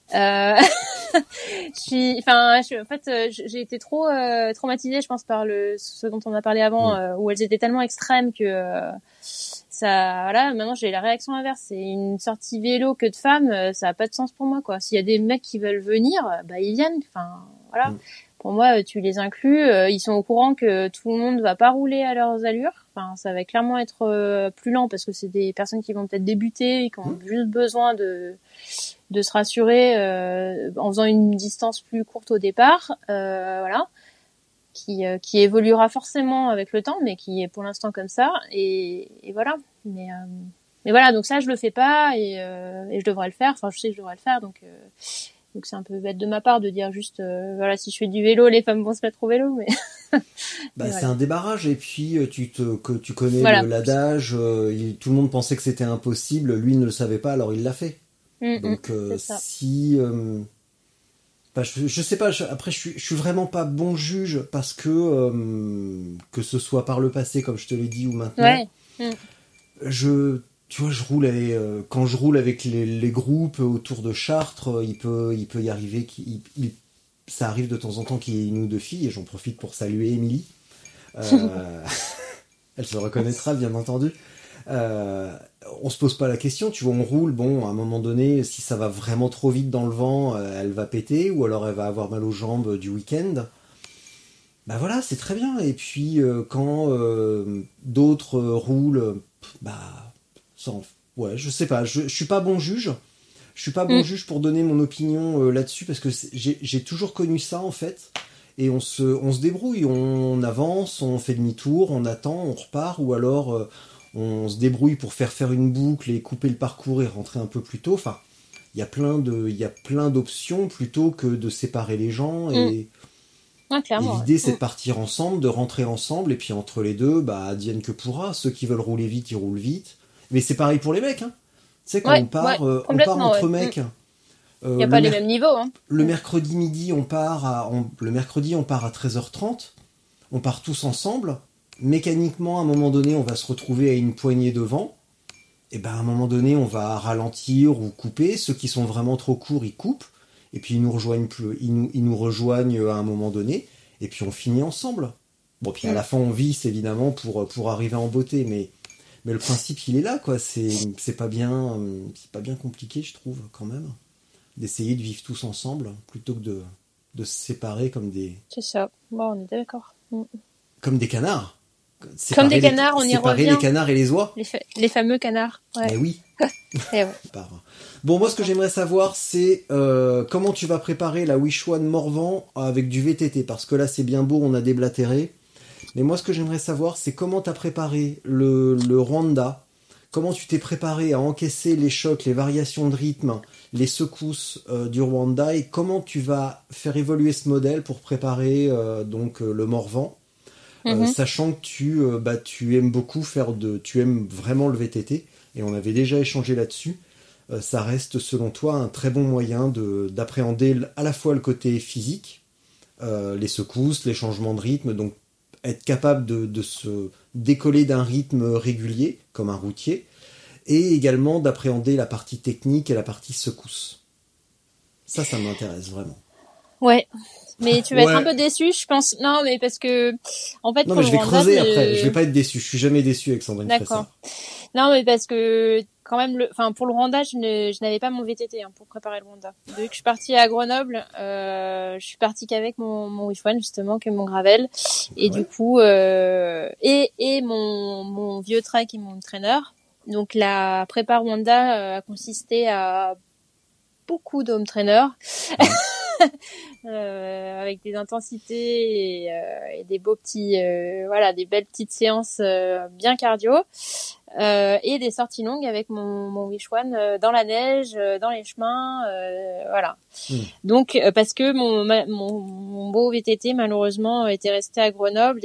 J'ai été trop traumatisée, je pense, par ce dont on a parlé avant, où elles étaient tellement extrêmes que maintenant j'ai la réaction inverse. C'est une sortie vélo que de femmes, ça a pas de sens pour moi, quoi. S'il y a des mecs qui veulent venir, ils viennent. Voilà. Pour moi, tu les inclus, ils sont au courant que tout le monde va pas rouler à leurs allures. Ça va clairement être plus lent parce que c'est des personnes qui vont peut-être débuter et qui ont juste besoin de se rassurer en faisant une distance plus courte au départ, voilà, qui évoluera forcément avec le temps, mais qui est pour l'instant comme ça, et voilà. Mais voilà, donc ça je le fais pas et je devrais le faire. Je sais que je devrais le faire, donc c'est un peu bête de ma part de dire juste voilà, si je fais du vélo, les femmes vont se mettre au vélo, mais c'est un débarrage, et puis tu connais l'adage, tout le monde pensait que c'était impossible, lui il ne le savait pas, alors il l'a fait. Donc si je sais pas, après je suis vraiment pas bon juge parce que ce soit par le passé comme je te l'ai dit ou maintenant, je roule quand je roule avec les groupes autour de Chartres, il peut y arriver ça arrive de temps en temps qu'il y ait 1 ou 2 filles, et j'en profite pour saluer Émilie. Elle se reconnaîtra bien entendu. On se pose pas la question, tu vois, on roule, bon, à un moment donné, si ça va vraiment trop vite dans le vent, elle va péter, ou alors elle va avoir mal aux jambes du week-end. Voilà, c'est très bien. Et puis quand d'autres roulent, je sais pas, je suis pas bon juge. Je suis pas bon juge pour donner mon opinion là-dessus, parce que j'ai toujours connu ça en fait. Et on se débrouille, on avance, on fait demi-tour, on attend, on repart, ou alors on se débrouille pour faire une boucle et couper le parcours et rentrer un peu plus tôt. Il y a plein d'options plutôt que de séparer les gens. Et l'idée c'est de partir ensemble, de rentrer ensemble, et puis entre les deux, advienne que pourra. Ceux qui veulent rouler vite, ils roulent vite. Mais c'est pareil pour les mecs, hein. Tu sais, quand on part entre mecs. Il n'y a pas les mêmes niveaux, hein. Le mercredi midi, on part à 13h30. On part tous ensemble. Mécaniquement, à un moment donné, on va se retrouver à une poignée de vent. Et à un moment donné, on va ralentir ou couper. Ceux qui sont vraiment trop courts, ils coupent. Et puis ils nous rejoignent à un moment donné. Et puis on finit ensemble. Bon, puis à la fin, on visse évidemment pour arriver en beauté. Mais le principe, il est là, quoi. C'est pas bien compliqué, je trouve, quand même, d'essayer de vivre tous ensemble plutôt que de se séparer comme des... C'est ça. Bon, on est d'accord. Comme des canards. Comme des canards, on y revient. Séparer les canards et les oies. Les fameux canards. Ouais. Eh oui. Et ouais. Bon, moi, ce que j'aimerais savoir, c'est comment tu vas préparer la Wish One Morvan avec du VTT. Parce que là, c'est bien beau, on a déblatéré. Mais moi, ce que j'aimerais savoir, c'est comment tu as préparé le Rwanda. Comment tu t'es préparé à encaisser les chocs, les variations de rythme, les secousses du Rwanda, et comment tu vas faire évoluer ce modèle pour préparer le Morvan, sachant que tu aimes beaucoup tu aimes vraiment le VTT, et on avait déjà échangé là-dessus, ça reste selon toi un très bon moyen d'appréhender à la fois le côté physique, les secousses, les changements de rythme, donc être capable de se décoller d'un rythme régulier, comme un routier, et également d'appréhender la partie technique et la partie secousse. Ça m'intéresse vraiment. Ouais. Mais tu vas être un peu déçu, je pense. Non, mais parce que, en fait, non, mais je vais creuser après. Je vais pas être déçu. Je suis jamais déçu avec Sandrine Fressard. D'accord. Non, mais parce que, quand même, pour le Rwanda, je n'avais pas mon VTT, pour préparer le Rwanda. Depuis que je suis partie à Grenoble, je suis partie qu'avec mon Wish One, justement, que mon gravel. Et du coup, et mon vieux trek et mon trainer. Donc, la prépa Rwanda a consisté à beaucoup d'home trainers. Avec des intensités et des beaux petits des belles petites séances bien cardio et des sorties longues avec mon Wish One dans la neige, dans les chemins, voilà. Donc parce que mon beau VTT malheureusement était resté à Grenoble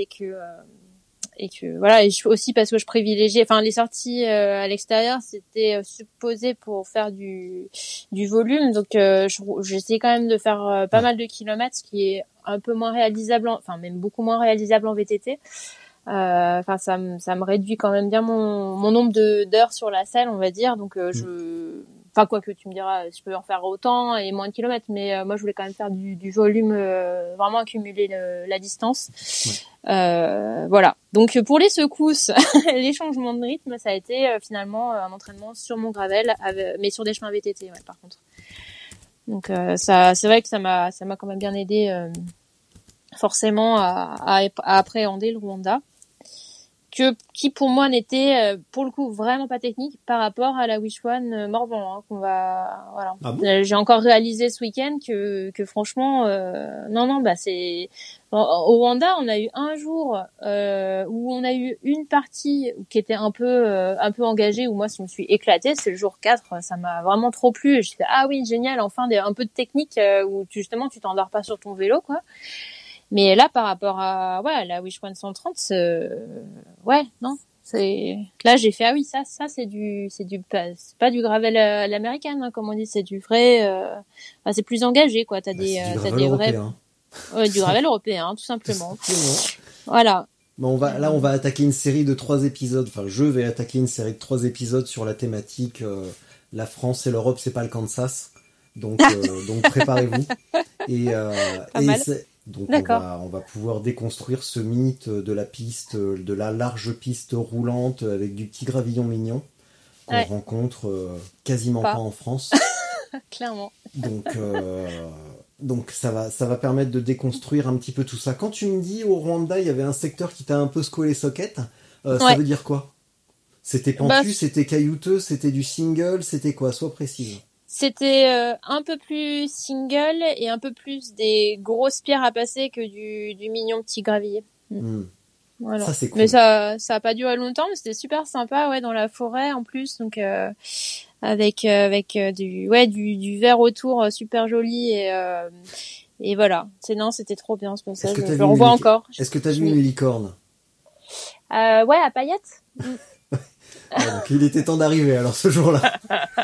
et aussi parce que je privilégiais les sorties à l'extérieur, c'était supposé pour faire du volume, donc j'essayais quand même de faire pas mal de kilomètres, ce qui est un peu moins réalisable même beaucoup moins réalisable en VTT. Ça me réduit quand même bien mon nombre d'heures sur la selle, on va dire, donc quoi que tu me diras, je peux en faire autant et moins de kilomètres, mais moi je voulais quand même faire du volume, vraiment accumuler la distance. Voilà. Donc pour les secousses, les changements de rythme, ça a été finalement un entraînement sur mon gravel, mais sur des chemins VTT, par contre. Donc ça, c'est vrai que ça m'a quand même bien aidé, forcément à appréhender le Rwanda. Qui pour moi n'était pour le coup vraiment pas technique par rapport à la Wish One Morvan, qu'on va Ah bon. J'ai encore réalisé ce week-end que franchement c'est au Rwanda, on a eu un jour où on a eu une partie qui était un peu engagée, où moi je me suis éclatée, c'est le jour 4, ça m'a vraiment trop plu, j'ai fait ah oui génial, enfin un peu de technique où tu t'endors pas sur ton vélo quoi. Mais là, par rapport à la Wish One 130, non, c'est là j'ai fait ça c'est pas du gravel à l'américaine, comme on dit, c'est du vrai, c'est plus engagé quoi. T'as des vrais, du gravel européen tout simplement. Voilà. Bon, on va attaquer une série de 3 épisodes. Enfin, je vais attaquer une série de 3 épisodes sur la thématique la France et l'Europe, c'est pas le Kansas. Donc préparez-vous. Donc on va pouvoir déconstruire ce mythe de la piste, de la large piste roulante avec du petit gravillon mignon qu'on rencontre quasiment pas en France. Clairement. Donc ça va permettre de déconstruire un petit peu tout ça. Quand tu me dis au Rwanda, il y avait un secteur qui t'a un peu secoué les sockets, ça veut dire quoi? C'était pentu, c'était caillouteux, c'était du single, c'était quoi? Sois précise. C'était un peu plus single et un peu plus des grosses pierres à passer que du mignon petit gravier. Voilà. Ça c'est cool. Mais ça a pas duré longtemps, mais c'était super sympa, dans la forêt en plus, donc avec du vert autour, super joli et voilà. C'était trop bien ce passage. Je le revois encore. Est-ce que t'as vu une licorne? À paillettes. Donc il était temps d'arriver alors ce jour-là.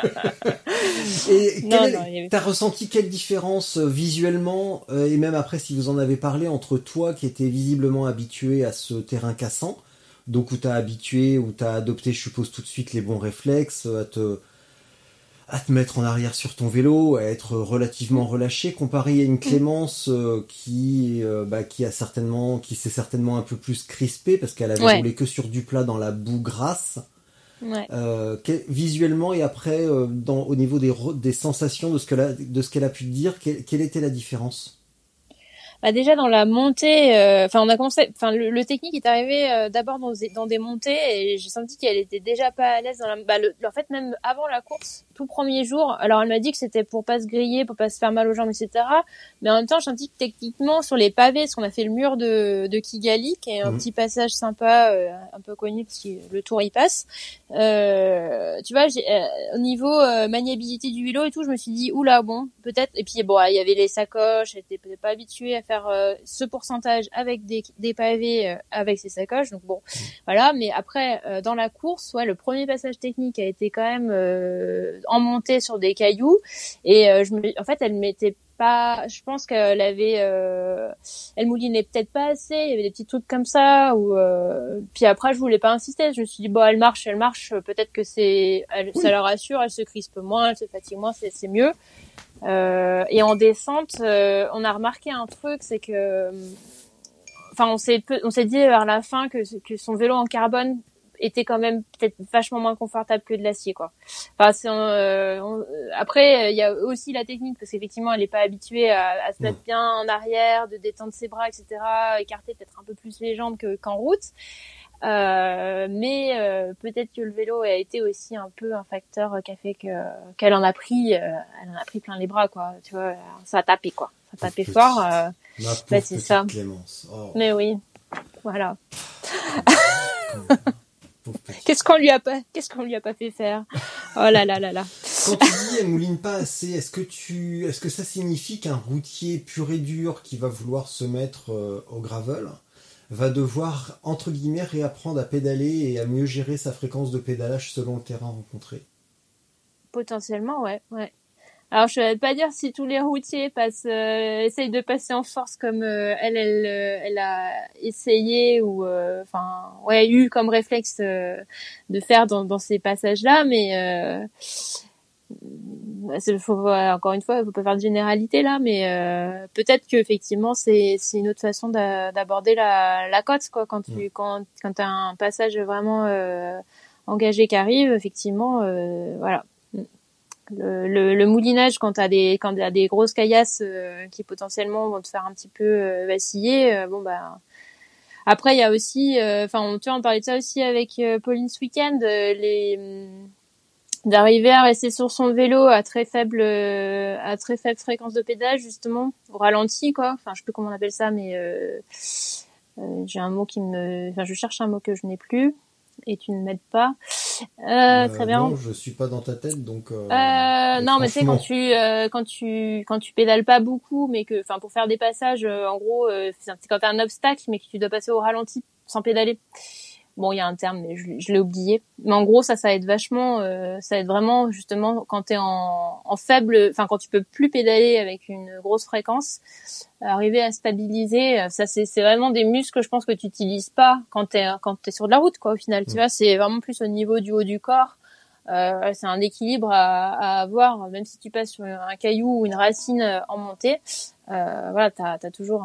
Et t'as ressenti quelle différence visuellement et même après si vous en avez parlé entre toi qui étais visiblement habitué à ce terrain cassant, donc où t'as adopté je suppose tout de suite les bons réflexes, à te mettre en arrière sur ton vélo, à être relativement relâché, comparé à une Clémence qui s'est certainement un peu plus crispée parce qu'elle avait roulé que sur du plat dans la boue grasse. Visuellement et après au niveau des sensations de ce qu'elle a pu te dire, quelle était la différence? Déjà dans la montée, on a commencé, le technique est arrivé d'abord dans des montées et j'ai senti qu'elle était déjà pas à l'aise dans en fait même avant la course, tout premier jour. Alors elle m'a dit que c'était pour pas se griller, pour pas se faire mal aux jambes, etc. Mais en même temps, j'ai senti que techniquement sur les pavés, parce qu'on a fait le mur de Kigali, qui est un petit passage sympa, un peu connu parce que le Tour y passe. Tu vois, au niveau maniabilité du vélo et tout, je me suis dit oula bon, peut-être. Et puis il y avait les sacoches, j'étais peut-être pas habituée à faire ce pourcentage avec des pavés, avec ses sacoches. Donc bon, voilà. Mais après, dans la course, ouais, le premier passage technique a été quand même en montée sur des cailloux. Et en fait, elle mettait pas, je pense qu'elle avait, elle moulinait peut-être pas assez. Il y avait des petits trucs comme ça. Ou puis après, je voulais pas insister. Je me suis dit bon, elle marche. Peut-être que ça la rassure. Elle se crispe moins, elle se fatigue moins. C'est mieux. Et en descente, on a remarqué un truc, c'est que, enfin, on s'est dit vers la fin que son vélo en carbone était quand même peut-être vachement moins confortable que de l'acier, quoi. Enfin, après, il y a aussi la technique, parce qu'effectivement, elle est pas habituée à se mettre bien en arrière, de détendre ses bras, etc., écarter peut-être un peu plus les jambes qu'en route. Mais peut-être que le vélo a été aussi un peu un facteur qui a fait qu'elle en a pris plein les bras, quoi. Tu vois, ça a tapé, quoi. Ça a tapé fort. C'est ça. Clémence. Oh. Mais oui, voilà. Qu'est-ce qu'on lui a pas fait faire? Oh là là là là. Quand tu dis elle mouline pas assez, est-ce que ça signifie qu'un routier pur et dur qui va vouloir se mettre au gravel va devoir, entre guillemets, réapprendre à pédaler et à mieux gérer sa fréquence de pédalage selon le terrain rencontré? Potentiellement, ouais. Alors, je vais pas dire si tous les routiers essayent de passer en force comme elle a essayé ou eu comme réflexe de faire dans ces passages-là, mais encore une fois, il faut pas faire de généralité là, mais peut-être que effectivement c'est une autre façon d'aborder la côte, quoi, quand t'as un passage vraiment engagé qui arrive, effectivement, voilà. Le moulinage quand t'as des grosses caillasses qui potentiellement vont te faire un petit peu vaciller, après il y a aussi on parlait de ça aussi avec Pauline ce week-end, d'arriver à rester sur son vélo à très faible fréquence de pédalage, justement, au ralenti, quoi. Enfin, je sais plus comment on appelle ça, mais j'ai un mot je cherche un mot que je n'ai plus et tu ne m'aides pas. Très bien. Non, je suis pas dans ta tête, donc. Non, mais tu sais, quand tu pédales pas beaucoup, mais que, enfin, pour faire des passages, en gros, c'est quand t'as un obstacle, mais que tu dois passer au ralenti sans pédaler. Bon, il y a un terme, mais je l'ai oublié. Mais en gros, ça aide vachement. Ça aide vraiment, justement, quand t'es en faible, enfin, quand tu peux plus pédaler avec une grosse fréquence, arriver à stabiliser. Ça, c'est vraiment des muscles, je pense, que tu utilises pas quand t'es sur de la route, quoi, au final. Tu vois, c'est vraiment plus au niveau du haut du corps. C'est un équilibre à avoir, même si tu passes sur un caillou ou une racine en montée. Voilà, t'as toujours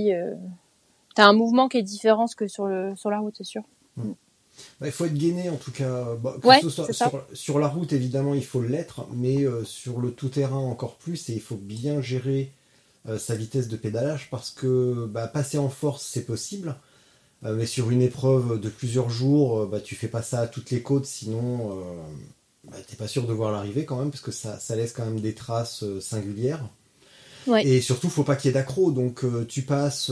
t'as un mouvement qui est différent que sur la route, c'est sûr. Il faut être gainé en tout cas. Sur la route évidemment il faut l'être, mais sur le tout-terrain encore plus, et il faut bien gérer sa vitesse de pédalage, parce que passer en force c'est possible, mais sur une épreuve de plusieurs jours, tu fais pas ça à toutes les côtes, sinon t'es pas sûr de voir l'arrivée quand même, parce que ça laisse quand même des traces singulières. Ouais. Et surtout, faut pas qu'il y ait d'accro. Donc, tu passes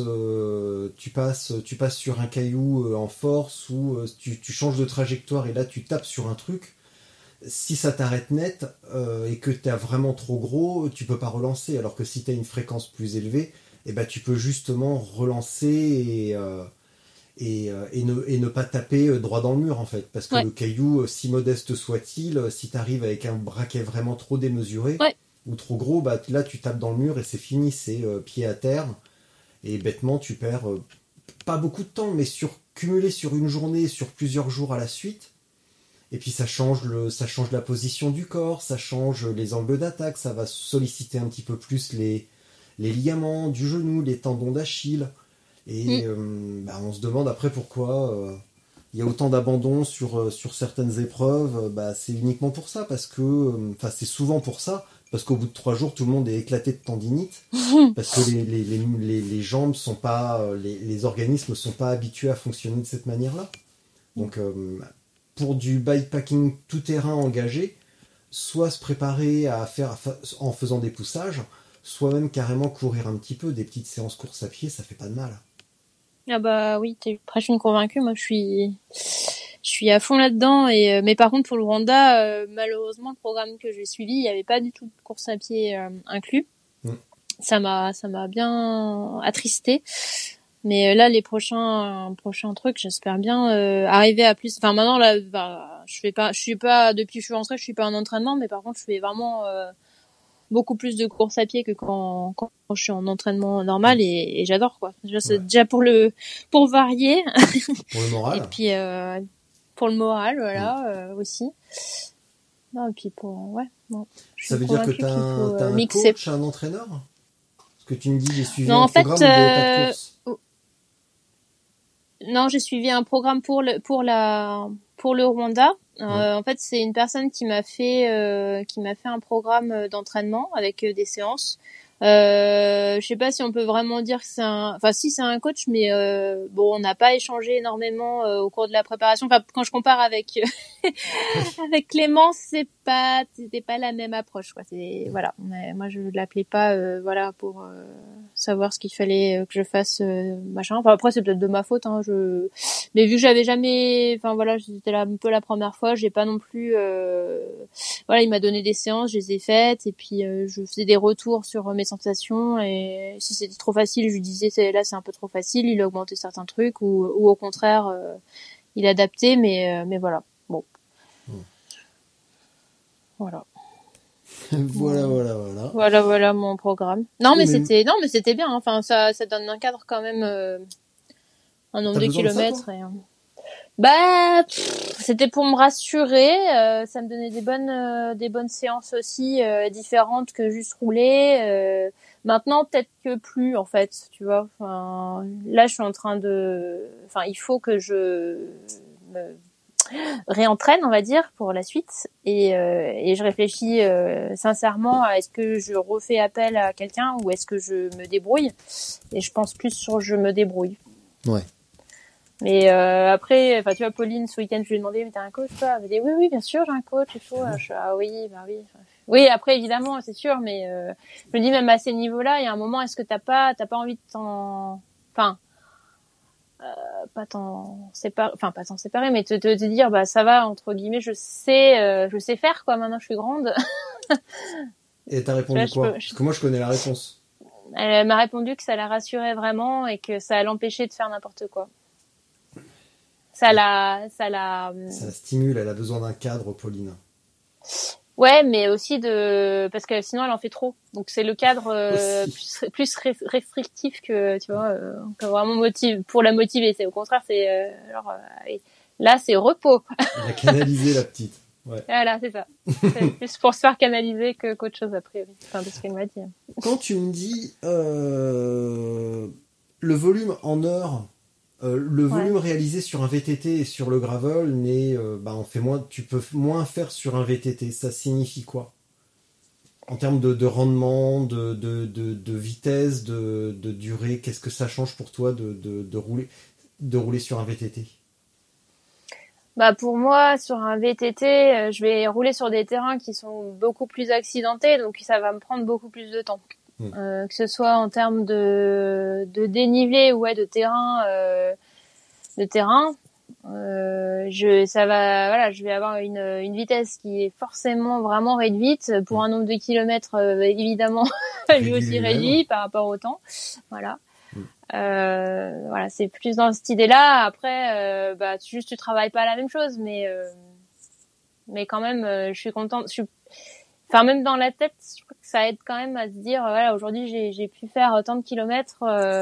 sur un caillou en force, ou tu changes de trajectoire et là tu tapes sur un truc. Si ça t'arrête net et que t'as vraiment trop gros, tu peux pas relancer. Alors que si t'as une fréquence plus élevée, tu peux justement relancer et ne pas taper droit dans le mur, en fait. Parce que le caillou, si modeste soit-il, si t'arrives avec un braquet vraiment trop démesuré, ou trop gros, là tu tapes dans le mur et c'est fini, c'est pied à terre, et bêtement tu perds pas beaucoup de temps, mais cumulé sur une journée, sur plusieurs jours à la suite, et puis ça change la position du corps, ça change les angles d'attaque, ça va solliciter un petit peu plus les ligaments du genou, les tendons d'Achille, et on se demande après pourquoi il y a autant d'abandon sur certaines épreuves. C'est uniquement pour ça, parce que c'est souvent pour ça, parce qu'au bout de 3 jours, tout le monde est éclaté de tendinite, parce que les jambes sont pas, les organismes sont pas habitués à fonctionner de cette manière-là. Donc, pour du bikepacking tout-terrain engagé, soit se préparer à faire en faisant des poussages, soit même carrément courir un petit peu, des petites séances course à pied, ça fait pas de mal. Ah oui, t'es presque une convaincue. Moi, je suis à fond là-dedans, mais par contre pour le Rwanda, malheureusement le programme que j'ai suivi, il y avait pas du tout de course à pied inclus. ça m'a bien attristée. Mais là, les prochains trucs, j'espère bien arriver à plus. Enfin, maintenant là, je suis pas depuis que je suis rentrée, je suis pas en entraînement, mais par contre, je fais vraiment beaucoup plus de courses à pied que quand je suis en entraînement normal et j'adore quoi. Déjà, c'est déjà pour varier. Pour le moral. Et puis pour le moral, voilà, aussi. Non, et puis bon, ça veut dire que t'as un coach, un entraîneur? Parce que tu me dis j'ai suivi un programme où il n'y avait pas de course. Non, j'ai suivi un programme pour le Rwanda. En fait, c'est une personne qui m'a fait un programme d'entraînement avec des séances. Je sais pas si on peut vraiment dire que si c'est un coach, mais bon, on n'a pas échangé énormément au cours de la préparation. Enfin, quand je compare avec avec Clémence, c'était pas la même approche, quoi. Voilà, moi je l'appelais pas pour savoir ce qu'il fallait que je fasse machin. Enfin après c'est peut-être de ma faute, hein. Mais vu que j'avais jamais, enfin voilà, c'était un peu la première fois, j'ai pas non plus voilà, il m'a donné des séances, je les ai faites et puis je faisais des retours sur mes sensations et si c'était trop facile, je lui disais là c'est un peu trop facile, il a augmenté certains trucs ou au contraire il a adapté, mais voilà. Bon. Voilà. Voilà mon programme. Non mais c'était bien, enfin ça donne un cadre quand même, un nombre de kilomètres et c'était pour me rassurer, ça me donnait des bonnes séances aussi différentes que juste rouler. Maintenant peut-être que plus en fait, tu vois. Enfin là je suis en train il faut que je me réentraîne, on va dire, pour la suite et je réfléchis sincèrement à est-ce que je refais appel à quelqu'un ou est-ce que je me débrouille, et je pense plus sur je me débrouille. Ouais. Mais après, tu vois, Pauline, ce week-end, je lui ai demandé, mais t'as un coach, toi? Elle m'a dit, oui, bien sûr, j'ai un coach et tout. Oui. Oui, après, évidemment, c'est sûr, mais je me dis, même à ces niveaux-là, il y a un moment, est-ce que t'as pas envie de pas t'en séparer, mais te dire, ça va, entre guillemets, je sais faire, quoi, maintenant, je suis grande. Et t'as répondu quoi? Parce que moi, je connais la réponse. Elle m'a répondu que ça la rassurait vraiment et que ça l'empêchait de faire n'importe quoi. Ça la stimule, elle a besoin d'un cadre, Pauline. Ouais, mais aussi parce que sinon elle en fait trop. Donc c'est le cadre plus restrictif que, tu vois, que vraiment pour la motiver. C'est au contraire, c'est là c'est repos. Elle a canalisé la petite. Ouais. Voilà, c'est ça. C'est plus pour se faire canaliser qu'autre chose a priori. Enfin, de ce qu'elle m'a dit. Quand tu me dis le volume en heures. Le volume réalisé sur un VTT et sur le gravel tu peux moins faire sur un VTT. Ça signifie quoi? En termes de rendement, de vitesse, de durée, qu'est-ce que ça change pour toi de rouler sur un VTT? Pour moi, sur un VTT, je vais rouler sur des terrains qui sont beaucoup plus accidentés, donc ça va me prendre beaucoup plus de temps. Que ce soit en termes de dénivelé ou de terrain, je vais avoir une vitesse qui est forcément vraiment réduite pour un nombre de kilomètres évidemment lui aussi réduit par rapport au temps. Voilà. C'est plus dans cette idée-là. Après, tu travailles pas la même chose, mais quand même, je suis contente. Enfin, même dans la tête, je crois que ça aide quand même à se dire, voilà, aujourd'hui, j'ai pu faire tant de kilomètres.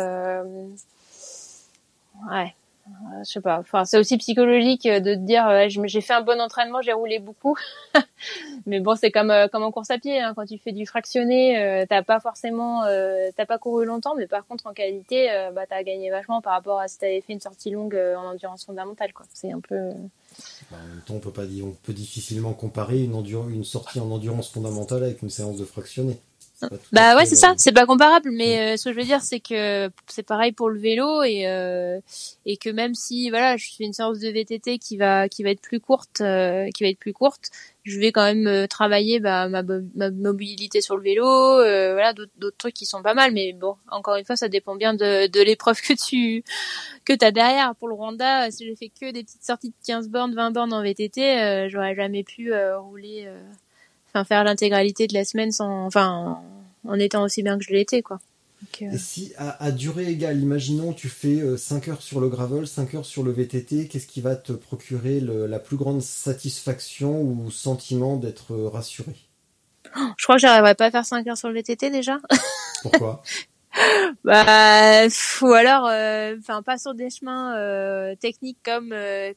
Je sais pas. Enfin, c'est aussi psychologique de te dire, j'ai fait un bon entraînement, j'ai roulé beaucoup. Mais bon, c'est comme en course à pied, hein. Quand tu fais du fractionné, t'as pas couru longtemps, mais par contre, en qualité, t'as gagné vachement par rapport à si t'avais fait une sortie longue en endurance fondamentale, quoi. C'est un peu. En même temps, on peut difficilement comparer une sortie en endurance fondamentale avec une séance de fractionné. C'est ça, c'est pas comparable, mais ce que je veux dire, c'est que c'est pareil pour le vélo et que même si je fais une séance de VTT qui va être plus courte, je vais quand même travailler ma mobilité sur le vélo, d'autres trucs qui sont pas mal, mais bon, encore une fois, ça dépend bien de l'épreuve que t'as derrière. Pour le Rwanda, si j'ai fait que des petites sorties de 15 bornes, 20 bornes en j'aurais jamais pu rouler faire l'intégralité de la semaine en étant aussi bien que je l'étais, quoi. Donc, Et si à durée égale, imaginons tu fais 5 heures sur le gravel, 5 heures sur le VTT, qu'est-ce qui va te procurer la plus grande satisfaction ou sentiment d'être rassuré? je crois que j'arriverais pas à faire 5 heures sur le VTT déjà. Pourquoi? Bah, ou alors, pas sur des chemins techniques comme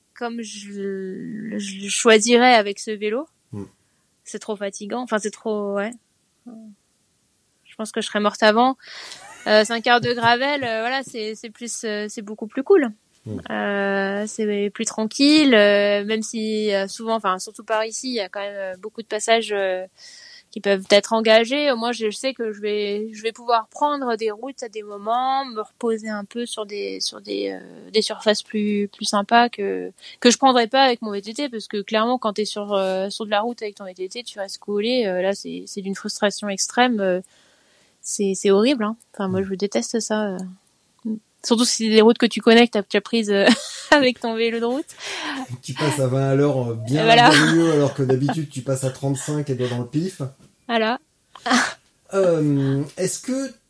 je choisirais avec ce vélo. C'est trop fatigant. Enfin, c'est trop, ouais. Je pense que je serais morte avant. 5 heures de gravel, voilà, c'est plus, c'est beaucoup plus cool. C'est plus tranquille, même si souvent, enfin surtout par ici, il y a quand même beaucoup de passages qui peuvent être engagés. Moi, je sais que je vais pouvoir prendre des routes à des moments, me reposer un peu sur des surfaces plus sympas que je prendrais pas avec mon VTT, parce que clairement, quand t'es sur de la route avec ton VTT, tu restes collé. Là, c'est d'une frustration extrême. C'est horrible, hein. Enfin, moi, je déteste ça. Surtout si c'est des routes que tu connais, que t'as déjà prises avec ton vélo de route. Tu passes à 20 à l'heure bien mieux, alors que d'habitude tu passes à 35 et doigts dans le pif. Voilà. Est-ce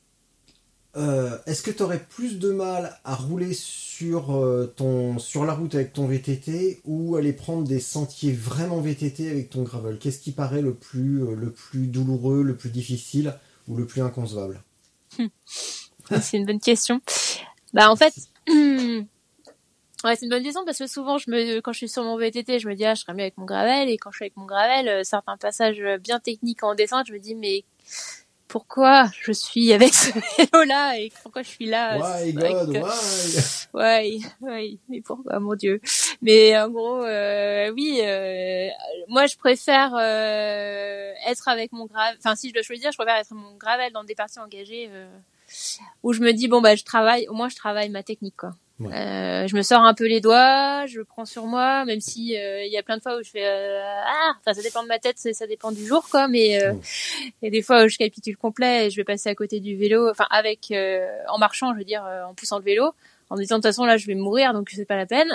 que t'aurais plus de mal à rouler sur la route avec ton VTT ou aller prendre des sentiers vraiment VTT avec ton gravel? Qu'est-ce qui paraît le plus douloureux, le plus difficile ou le plus inconcevable? C'est une bonne question. Bah en fait, ouais, c'est une bonne question parce que souvent quand je suis sur mon VTT, je me dis je serais mieux avec mon gravel, et quand je suis avec mon gravel, certains passages bien techniques en descente, je me dis mais pourquoi je suis avec ce vélo-là et pourquoi je suis là? Why God, why? Ouais, mais pourquoi, mon Dieu? Mais en gros, oui, moi je préfère être avec mon gravel. Enfin, si je dois choisir, je préfère être mon gravel dans des parties engagées où je me dis au moins je travaille ma technique, quoi. Ouais. Je me sors un peu les doigts, je prends sur moi, même si il y a plein de fois où je fais ça dépend de ma tête, ça dépend du jour, quoi, mais il y a des fois où je capitule complet et je vais passer à côté du vélo, enfin avec en marchant, je veux dire, en poussant le vélo, en me disant de toute façon là je vais mourir, donc c'est pas la peine.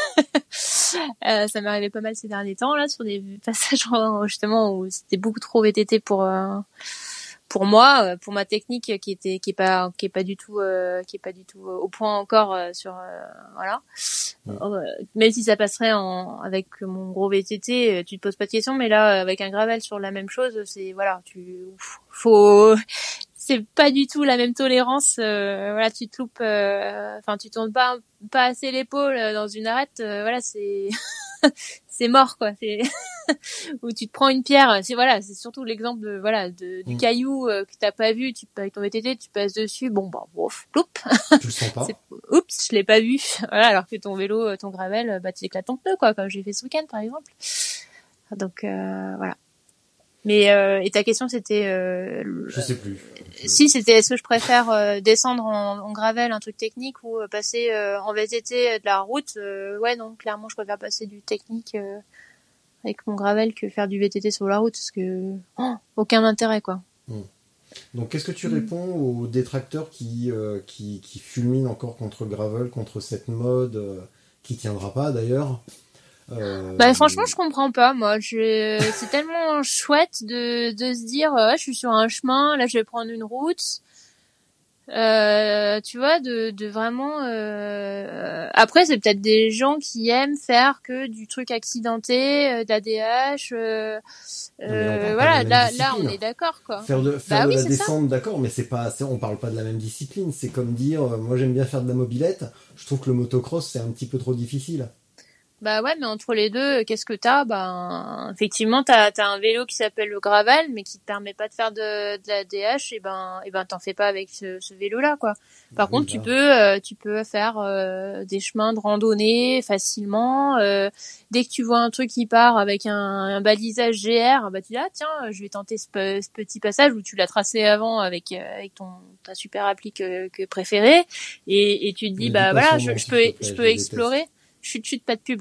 Ça m'est arrivé pas mal ces derniers temps là sur des passages justement où c'était beaucoup trop VTT pour moi, pour ma technique qui est pas du tout au point encore sur voilà. Même si ça passerait avec mon gros VTT, tu te poses pas de questions, mais là avec un gravel sur la même chose, c'est voilà, c'est pas du tout la même tolérance, voilà, tu te loupes, tu tournes pas assez l'épaule dans une arête, voilà, c'est c'est mort, quoi. C'est où tu te prends une pierre. C'est surtout l'exemple de du caillou que t'as pas vu. Avec ton VTT, tu passes dessus. Bon, ploup. Tu le sens pas. Oups, je l'ai pas vu. Voilà, alors que ton vélo, ton gravel, tu éclates ton pneu, quoi, comme j'ai fait ce week-end, par exemple. Donc voilà. Mais et ta question c'était je sais plus. Si c'était est-ce que je préfère descendre en gravel, un truc technique, ou passer en VTT de la route, ouais, non, clairement je préfère passer du technique avec mon gravel que faire du VTT sur la route, parce que aucun intérêt, quoi. Donc qu'est-ce que tu réponds aux détracteurs qui fulminent encore contre le gravel, contre cette mode qui tiendra pas d'ailleurs? Franchement, je comprends pas, moi. C'est tellement chouette de se dire, je suis sur un chemin, là, je vais prendre une route. Tu vois, de vraiment. Après, c'est peut-être des gens qui aiment faire que du truc accidenté, d'ADH. Voilà, là, on est d'accord, quoi. Faire de la descente, d'accord, mais on parle pas de la même discipline. C'est comme dire, moi, j'aime bien faire de la mobilette. Je trouve que le motocross, c'est un petit peu trop difficile. Bah ouais, mais entre les deux, qu'est-ce que t'as? Effectivement, t'as un vélo qui s'appelle le gravel, mais qui te permet pas de faire de la DH, et t'en fais pas avec ce vélo-là, quoi. Par contre, tu peux faire des chemins de randonnée facilement. Dès que tu vois un truc qui part avec un balisage GR, tu dis tiens, je vais tenter ce petit passage où tu l'as tracé avant avec ta super appli que préférée, et tu te dis voilà, je peux explorer. Chut, pas de pub.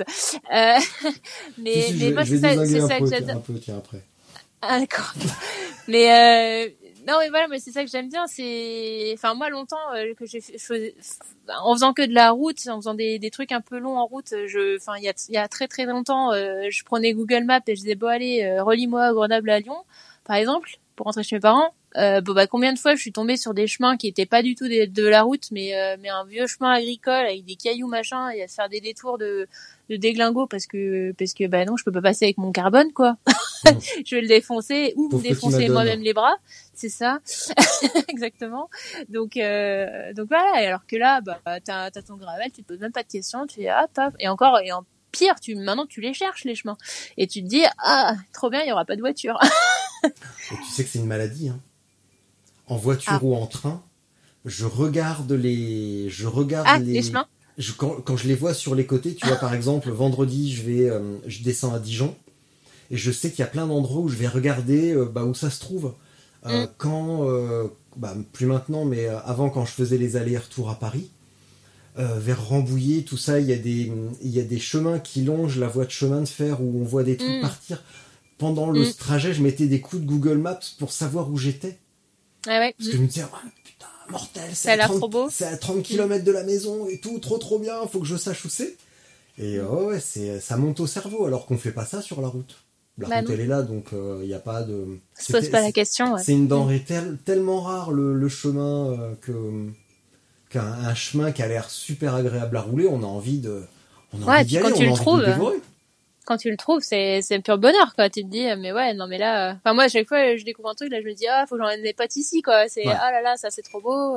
Mais moi, c'est ça que j'adore. Un peu, tiens, après. Ah, d'accord. Mais, non, mais voilà, mais c'est ça que j'aime bien, moi, longtemps, que en faisant que de la route, en faisant des trucs un peu longs en route, il y a très très longtemps, je prenais Google Maps et je disais, allez, relie-moi Grenoble à Lyon, par exemple, pour rentrer chez mes parents. Combien de fois je suis tombée sur des chemins qui étaient pas du tout de la route, mais un vieux chemin agricole avec des cailloux machin, et à se faire des détours de déglingo parce que non, je peux pas passer avec mon carbone, quoi. Je vais le défoncer ou me défoncer moi-même les bras, c'est ça. Exactement. Donc voilà, alors que là t'as ton gravel, tu te poses même pas de questions, tu fais top, et en pire, maintenant tu les cherches les chemins et tu te dis trop bien, il y aura pas de voiture. Et tu sais que c'est une maladie, hein. En voiture ou en train, je regarde les chemins. Quand je les vois sur les côtés, tu vois, par exemple, vendredi, je descends à Dijon, et je sais qu'il y a plein d'endroits où je vais regarder où ça se trouve. Plus maintenant, mais avant, quand je faisais les allers-retours à Paris, vers Rambouillet, tout ça, il y a des chemins qui longent la voie de chemin de fer où on voit des trucs partir. Pendant le trajet, je mettais des coups de Google Maps pour savoir où j'étais. Ah ouais. Parce que je me disais, putain, mortel, ça a l'air trop beau. C'est à 30 km de la maison et tout, trop bien, faut que je sache où c'est. Et ça monte au cerveau, alors qu'on fait pas ça sur la route. La route, elle est là, donc il n'y a pas de... Ça se pose pas la question. Ouais. C'est une denrée tellement rare, le chemin, qu'un chemin qui a l'air super agréable à rouler, on a envie d'y aller, on a envie de le dévorer. Quand tu le trouves, c'est un pur bonheur, quoi. Tu te dis, mais ouais, non, mais là, moi, à chaque fois, je découvre un truc, là, je me dis, faut que j'emmène mes potes ici, quoi. C'est, là là, ça, c'est trop beau,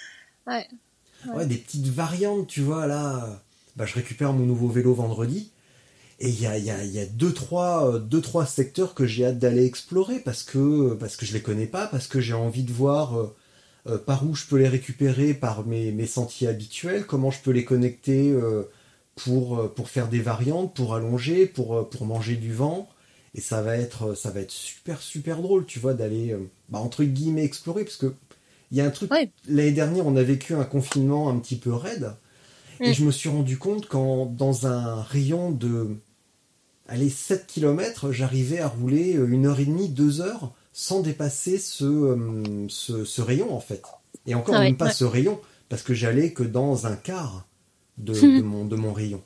Ouais, des petites variantes, tu vois, là, je récupère mon nouveau vélo vendredi, et il y a deux, trois secteurs que j'ai hâte d'aller explorer, parce que je les connais pas, parce que j'ai envie de voir, par où je peux les récupérer, par mes sentiers habituels, comment je peux les connecter, pour faire des variantes, pour allonger, pour manger du vent, et ça va être super super drôle, tu vois, d'aller entre guillemets explorer, parce que il y a un truc, l'année dernière on a vécu un confinement un petit peu raide, et je me suis rendu compte quand dans un rayon de 7 km, j'arrivais à rouler 1h30, 2 heures sans dépasser ce rayon, en fait, et encore même pas ce rayon, parce que j'allais que dans un quart de mon rayon.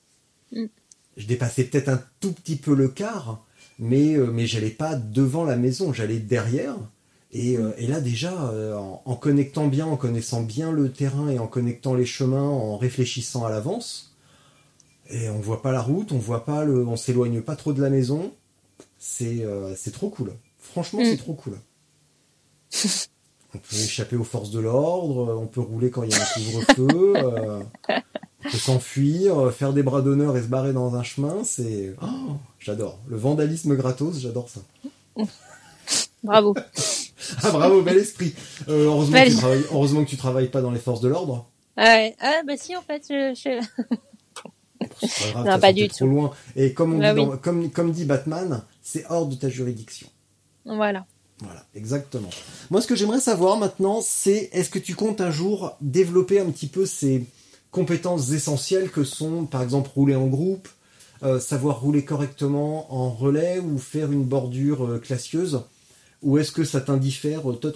Je dépassais peut-être un tout petit peu le quart, mais j'allais pas devant la maison, j'allais derrière, et là déjà, en connectant bien, en connaissant bien le terrain, et en connectant les chemins, en réfléchissant à l'avance, et on voit pas la route, on s'éloigne pas trop de la maison, c'est trop cool. Franchement, c'est trop cool. On peut échapper aux forces de l'ordre, on peut rouler quand il y a un couvre-feu, on peut s'enfuir, faire des bras d'honneur et se barrer dans un chemin, c'est... Oh, j'adore. Le vandalisme gratos, j'adore ça. Bravo. Bravo, bel esprit. Heureusement que tu travailles pas dans les forces de l'ordre. Si, en fait, C'est pas grave, non, pas du trop tout. loin. Et comme comme dit Batman, c'est hors de ta juridiction. Voilà, exactement. Moi, ce que j'aimerais savoir maintenant, c'est est-ce que tu comptes un jour développer un petit peu ces compétences essentielles que sont, par exemple, rouler en groupe, savoir rouler correctement en relais ou faire une bordure classieuse, ou est-ce que ça t'indiffère totalement ?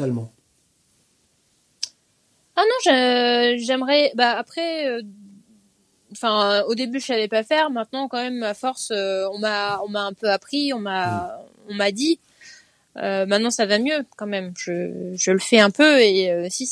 Ah non, j'aimerais... après... au début, je savais pas faire. Maintenant, quand même, à force, on m'a un peu appris, on m'a dit. Maintenant, ça va mieux, quand même. Je le fais un peu et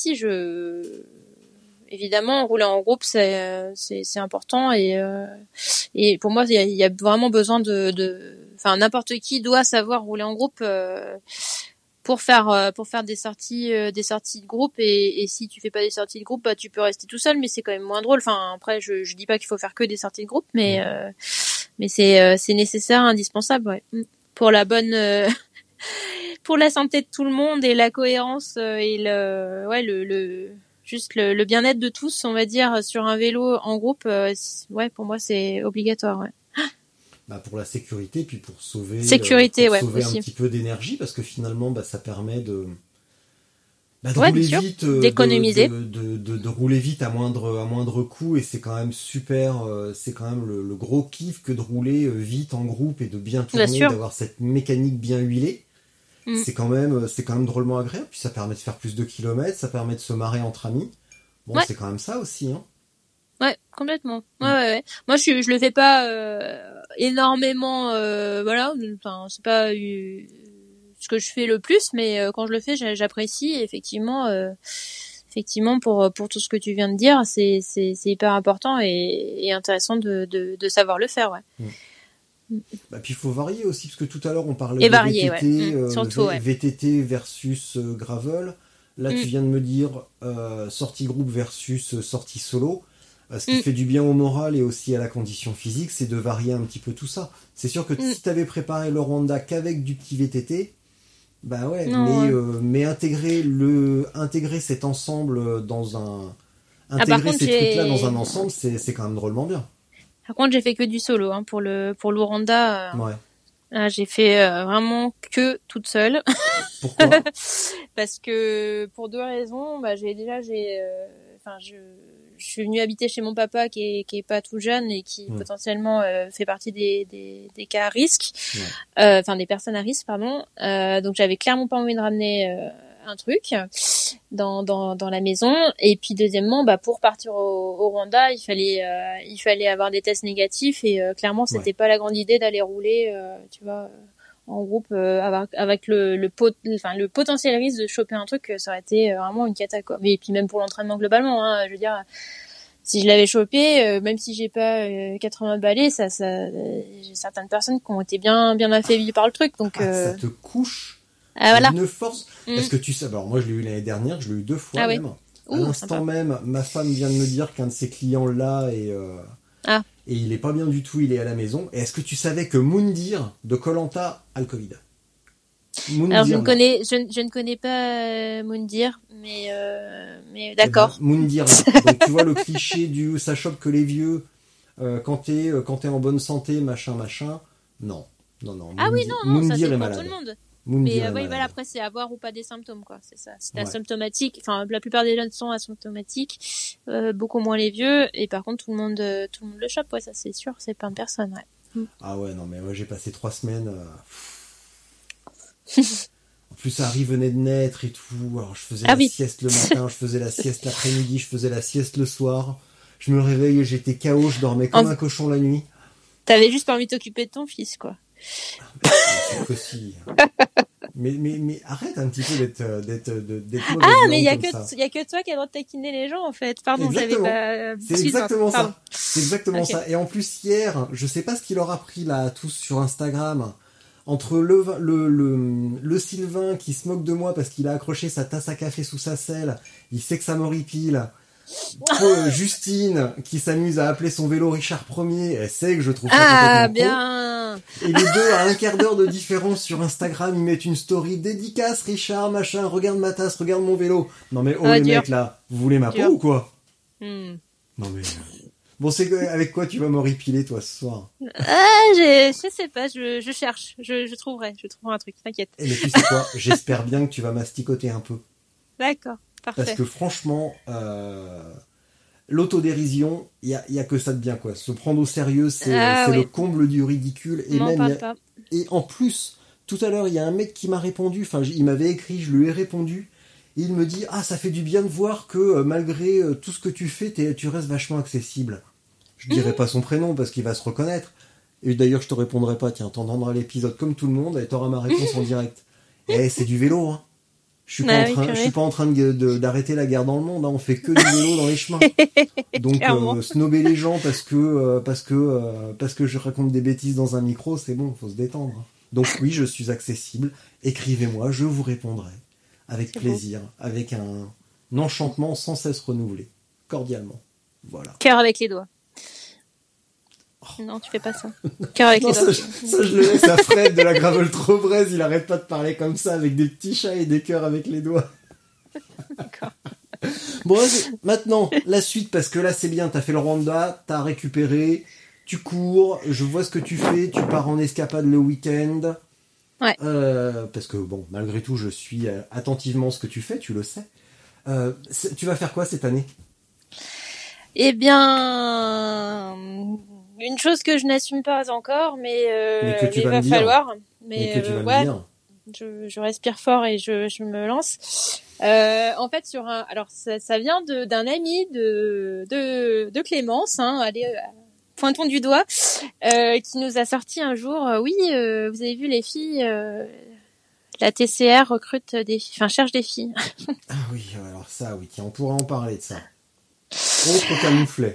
évidemment, rouler en groupe, c'est important et pour moi, il y a vraiment besoin n'importe qui doit savoir rouler en groupe pour faire des sorties de groupe et si tu fais pas des sorties de groupe, tu peux rester tout seul, mais c'est quand même moins drôle. Enfin, après, je dis pas qu'il faut faire que des sorties de groupe, mais c'est nécessaire, indispensable, ouais, pour la bonne pour la santé de tout le monde et la cohérence et juste le bien-être de tous, on va dire, sur un vélo en groupe. Pour moi, c'est obligatoire, ouais. Pour la sécurité, puis pour sauver aussi. Un petit peu d'énergie, parce que finalement, ça permet de rouler vite, d'économiser, de rouler vite à moindre coût, et c'est quand même super. C'est quand même le gros kiff que de rouler vite en groupe et de bien tourner, d'avoir cette mécanique bien huilée. C'est quand même drôlement agréable. Puis ça permet de faire plus de kilomètres, ça permet de se marrer entre amis. Bon, c'est quand même ça aussi, hein. Ouais, complètement. Ouais. Moi, je le fais pas énormément. Voilà. Enfin, c'est ce que je fais le plus, mais quand je le fais, j'apprécie. Effectivement, pour tout ce que tu viens de dire, c'est hyper important et intéressant de savoir le faire. Ouais. Bah, puis il faut varier aussi, parce que tout à l'heure on parlait et de varier, VTT, surtout, VTT versus gravel. Là, tu viens de me dire sortie groupe versus sortie solo. Ce qui fait du bien au moral et aussi à la condition physique, c'est de varier un petit peu tout ça. C'est sûr que si tu avais préparé le Rwanda qu'avec du petit VTT, bah ouais, mais intégrer cet ensemble dans un... Intégrer ces trucs-là dans un ensemble, c'est quand même drôlement bien. Par contre, j'ai fait que du solo pour l'Ouranda. Ouais. J'ai fait vraiment que toute seule. Pourquoi? Parce que pour 2 raisons. Bah, je suis venue habiter chez mon papa qui est pas tout jeune et qui potentiellement fait partie des cas à risque. Ouais. Des personnes à risque, pardon. Donc j'avais clairement pas envie de ramener un truc dans la maison. Et puis deuxièmement, pour partir au Rwanda, il fallait avoir des tests négatifs et clairement c'était pas la grande idée d'aller rouler, tu vois, en groupe avec le potentiel risque de choper un truc, ça aurait été vraiment une cata quoi. Et puis même pour l'entraînement globalement, hein, je veux dire, si je l'avais chopé, même si j'ai pas 80 balais, ça j'ai certaines personnes qui ont été bien affaiblies par le truc, donc ça te couche. Voilà. Une force. Est-ce que tu sais, alors moi je l'ai eu l'année dernière, je l'ai eu 2 fois même. Oui. À l'instant même, ma femme vient de me dire qu'un de ses clients l'a et il est pas bien du tout, il est à la maison. Et est-ce que tu savais que Moundir de Koh-Lanta a le Covid? Alors je ne connais pas Moundir, mais d'accord. Moundir. Donc tu vois le cliché du ça chope que les vieux quand t'es en bonne santé, machin. Non. Moundir est malade. Tout le monde. Mais voilà, après c'est avoir ou pas des symptômes quoi, c'est ça. Si t'es asymptomatique, la plupart des jeunes sont asymptomatiques, beaucoup moins les vieux, et par contre tout le monde le chope, ça c'est sûr, c'est plein de personnes, ouais. Ah ouais, non mais moi j'ai passé 3 semaines. En plus Harry venait de naître et tout, alors je faisais la sieste le matin, je faisais la sieste l'après-midi, je faisais la sieste le soir. Je me réveillais, j'étais KO, je dormais comme un cochon la nuit. T'avais juste pas envie de t'occuper de ton fils quoi. C'est possible. mais arrête un petit peu d'être mais il y a que toi qui a le droit de taquiner les gens en fait. Pardon, j'avais pas. C'est exactement ça. C'est exactement ça. Et en plus hier, je sais pas ce qu'il leur a pris là tous sur Instagram entre le Sylvain qui se moque de moi parce qu'il a accroché sa tasse à café sous sa selle, il sait que ça m'horripile. Justine qui s'amuse à appeler son vélo Richard Ier, elle sait que je trouve ça complètement bien. Et les deux à un quart d'heure de différence sur Instagram, ils mettent une story dédicace Richard machin, regarde ma tasse, regarde mon vélo. Non mais les mecs là, vous voulez ma peau ou quoi? Non mais bon, c'est avec quoi tu vas m'horripiler toi ce soir? Je sais pas, je cherche, je trouverai un truc, t'inquiète. Et mais tu sais quoi, j'espère bien que tu vas masticoter un peu. D'accord. Parfait. Parce que franchement, l'autodérision, il y a que ça de bien quoi. Se prendre au sérieux, c'est le comble du ridicule. Et et en plus, tout à l'heure, il y a un mec qui m'a répondu. Enfin, il m'avait écrit, je lui ai répondu. Et il me dit ça fait du bien de voir que malgré tout ce que tu fais, tu restes vachement accessible. Je dirai pas son prénom parce qu'il va se reconnaître. Et d'ailleurs, je te répondrai pas. Tiens, t'entendras l'épisode comme tout le monde et t'auras ma réponse en direct. C'est du vélo, hein. Je suis pas en train d'arrêter la guerre dans le monde, hein. On fait que du vélo dans les chemins. Donc snobber les gens parce que je raconte des bêtises dans un micro, c'est bon, faut se détendre. Donc oui, je suis accessible. Écrivez-moi, je vous répondrai avec plaisir, avec un enchantement sans cesse renouvelé, cordialement. Voilà. Cœur avec les doigts. Non, tu fais pas ça. Cœur avec les doigts. Ça, je le laisse à Fred de la Gravel trop braise, il arrête pas de parler comme ça avec des petits chats et des cœurs avec les doigts. D'accord. Bon, maintenant, la suite, parce que là c'est bien, t'as fait le Rwanda, t'as récupéré, tu cours, je vois ce que tu fais, tu pars en escapade le week-end. Ouais. Parce que bon, malgré tout, je suis attentivement ce que tu fais, tu le sais. Tu vas faire quoi cette année? Eh bien, une chose que je n'assume pas encore, mais il va falloir. Mais que tu vas me dire. Je respire fort et je me lance. En fait, alors ça vient d'un ami de Clémence, hein, allez, pointons du doigt, qui nous a sorti un jour. Oui, vous avez vu les filles. La TCR recrute cherche des filles. Ah oui, alors ça, oui, tiens, on pourrait en parler de ça. Autre camouflet.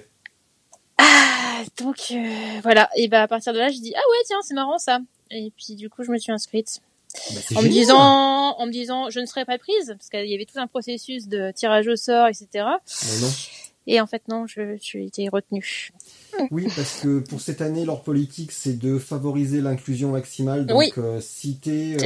Donc voilà, et à partir de là, je dis ah ouais tiens c'est marrant ça. Et puis du coup je me suis inscrite. En me disant je ne serais pas prise parce qu'il y avait tout un processus de tirage au sort etc. Mais non. Et en fait non, je suis été retenue. Oui, parce que pour cette année leur politique c'est de favoriser l'inclusion maximale. Donc oui. Si t'es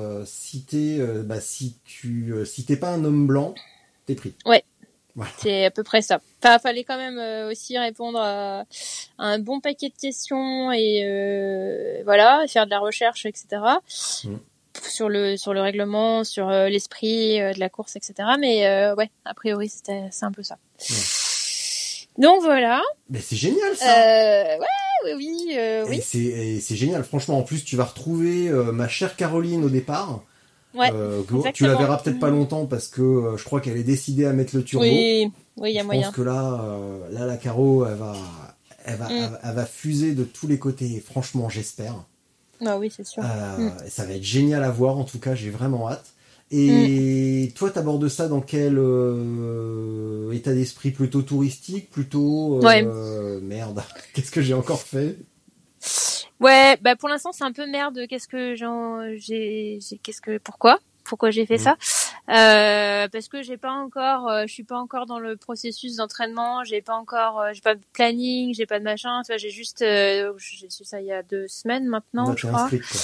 pas un homme blanc, t'es pris. Ouais. Voilà. C'est à peu près ça. Enfin, fallait quand même aussi répondre à un bon paquet de questions et voilà, faire de la recherche, etc. Sur le règlement, sur l'esprit de la course, etc. Mais ouais, a priori c'est un peu ça. Donc voilà. Mais c'est génial ça. Oui. Et c'est génial. Franchement, en plus tu vas retrouver ma chère Caroline au départ. Ouais, tu la verras peut-être pas longtemps parce que je crois qu'elle est décidée à mettre le turbo. Oui, il y a moyen. Je pense que là, la Caro, elle va fuser de tous les côtés. Franchement, j'espère. Ah oui, c'est sûr. Ça va être génial à voir. En tout cas, j'ai vraiment hâte. Et toi, t'abordes ça dans quel état d'esprit? Plutôt touristique, plutôt merde. Qu'est-ce que j'ai encore fait? Ouais, pour l'instant c'est un peu merde. Pourquoi j'ai fait ça? Parce que je suis pas encore dans le processus d'entraînement. J'ai pas de planning, j'ai pas de machin. Tu vois, j'ai juste, j'ai su ça il y a 2 semaines maintenant, je crois. Inscrite, quoi.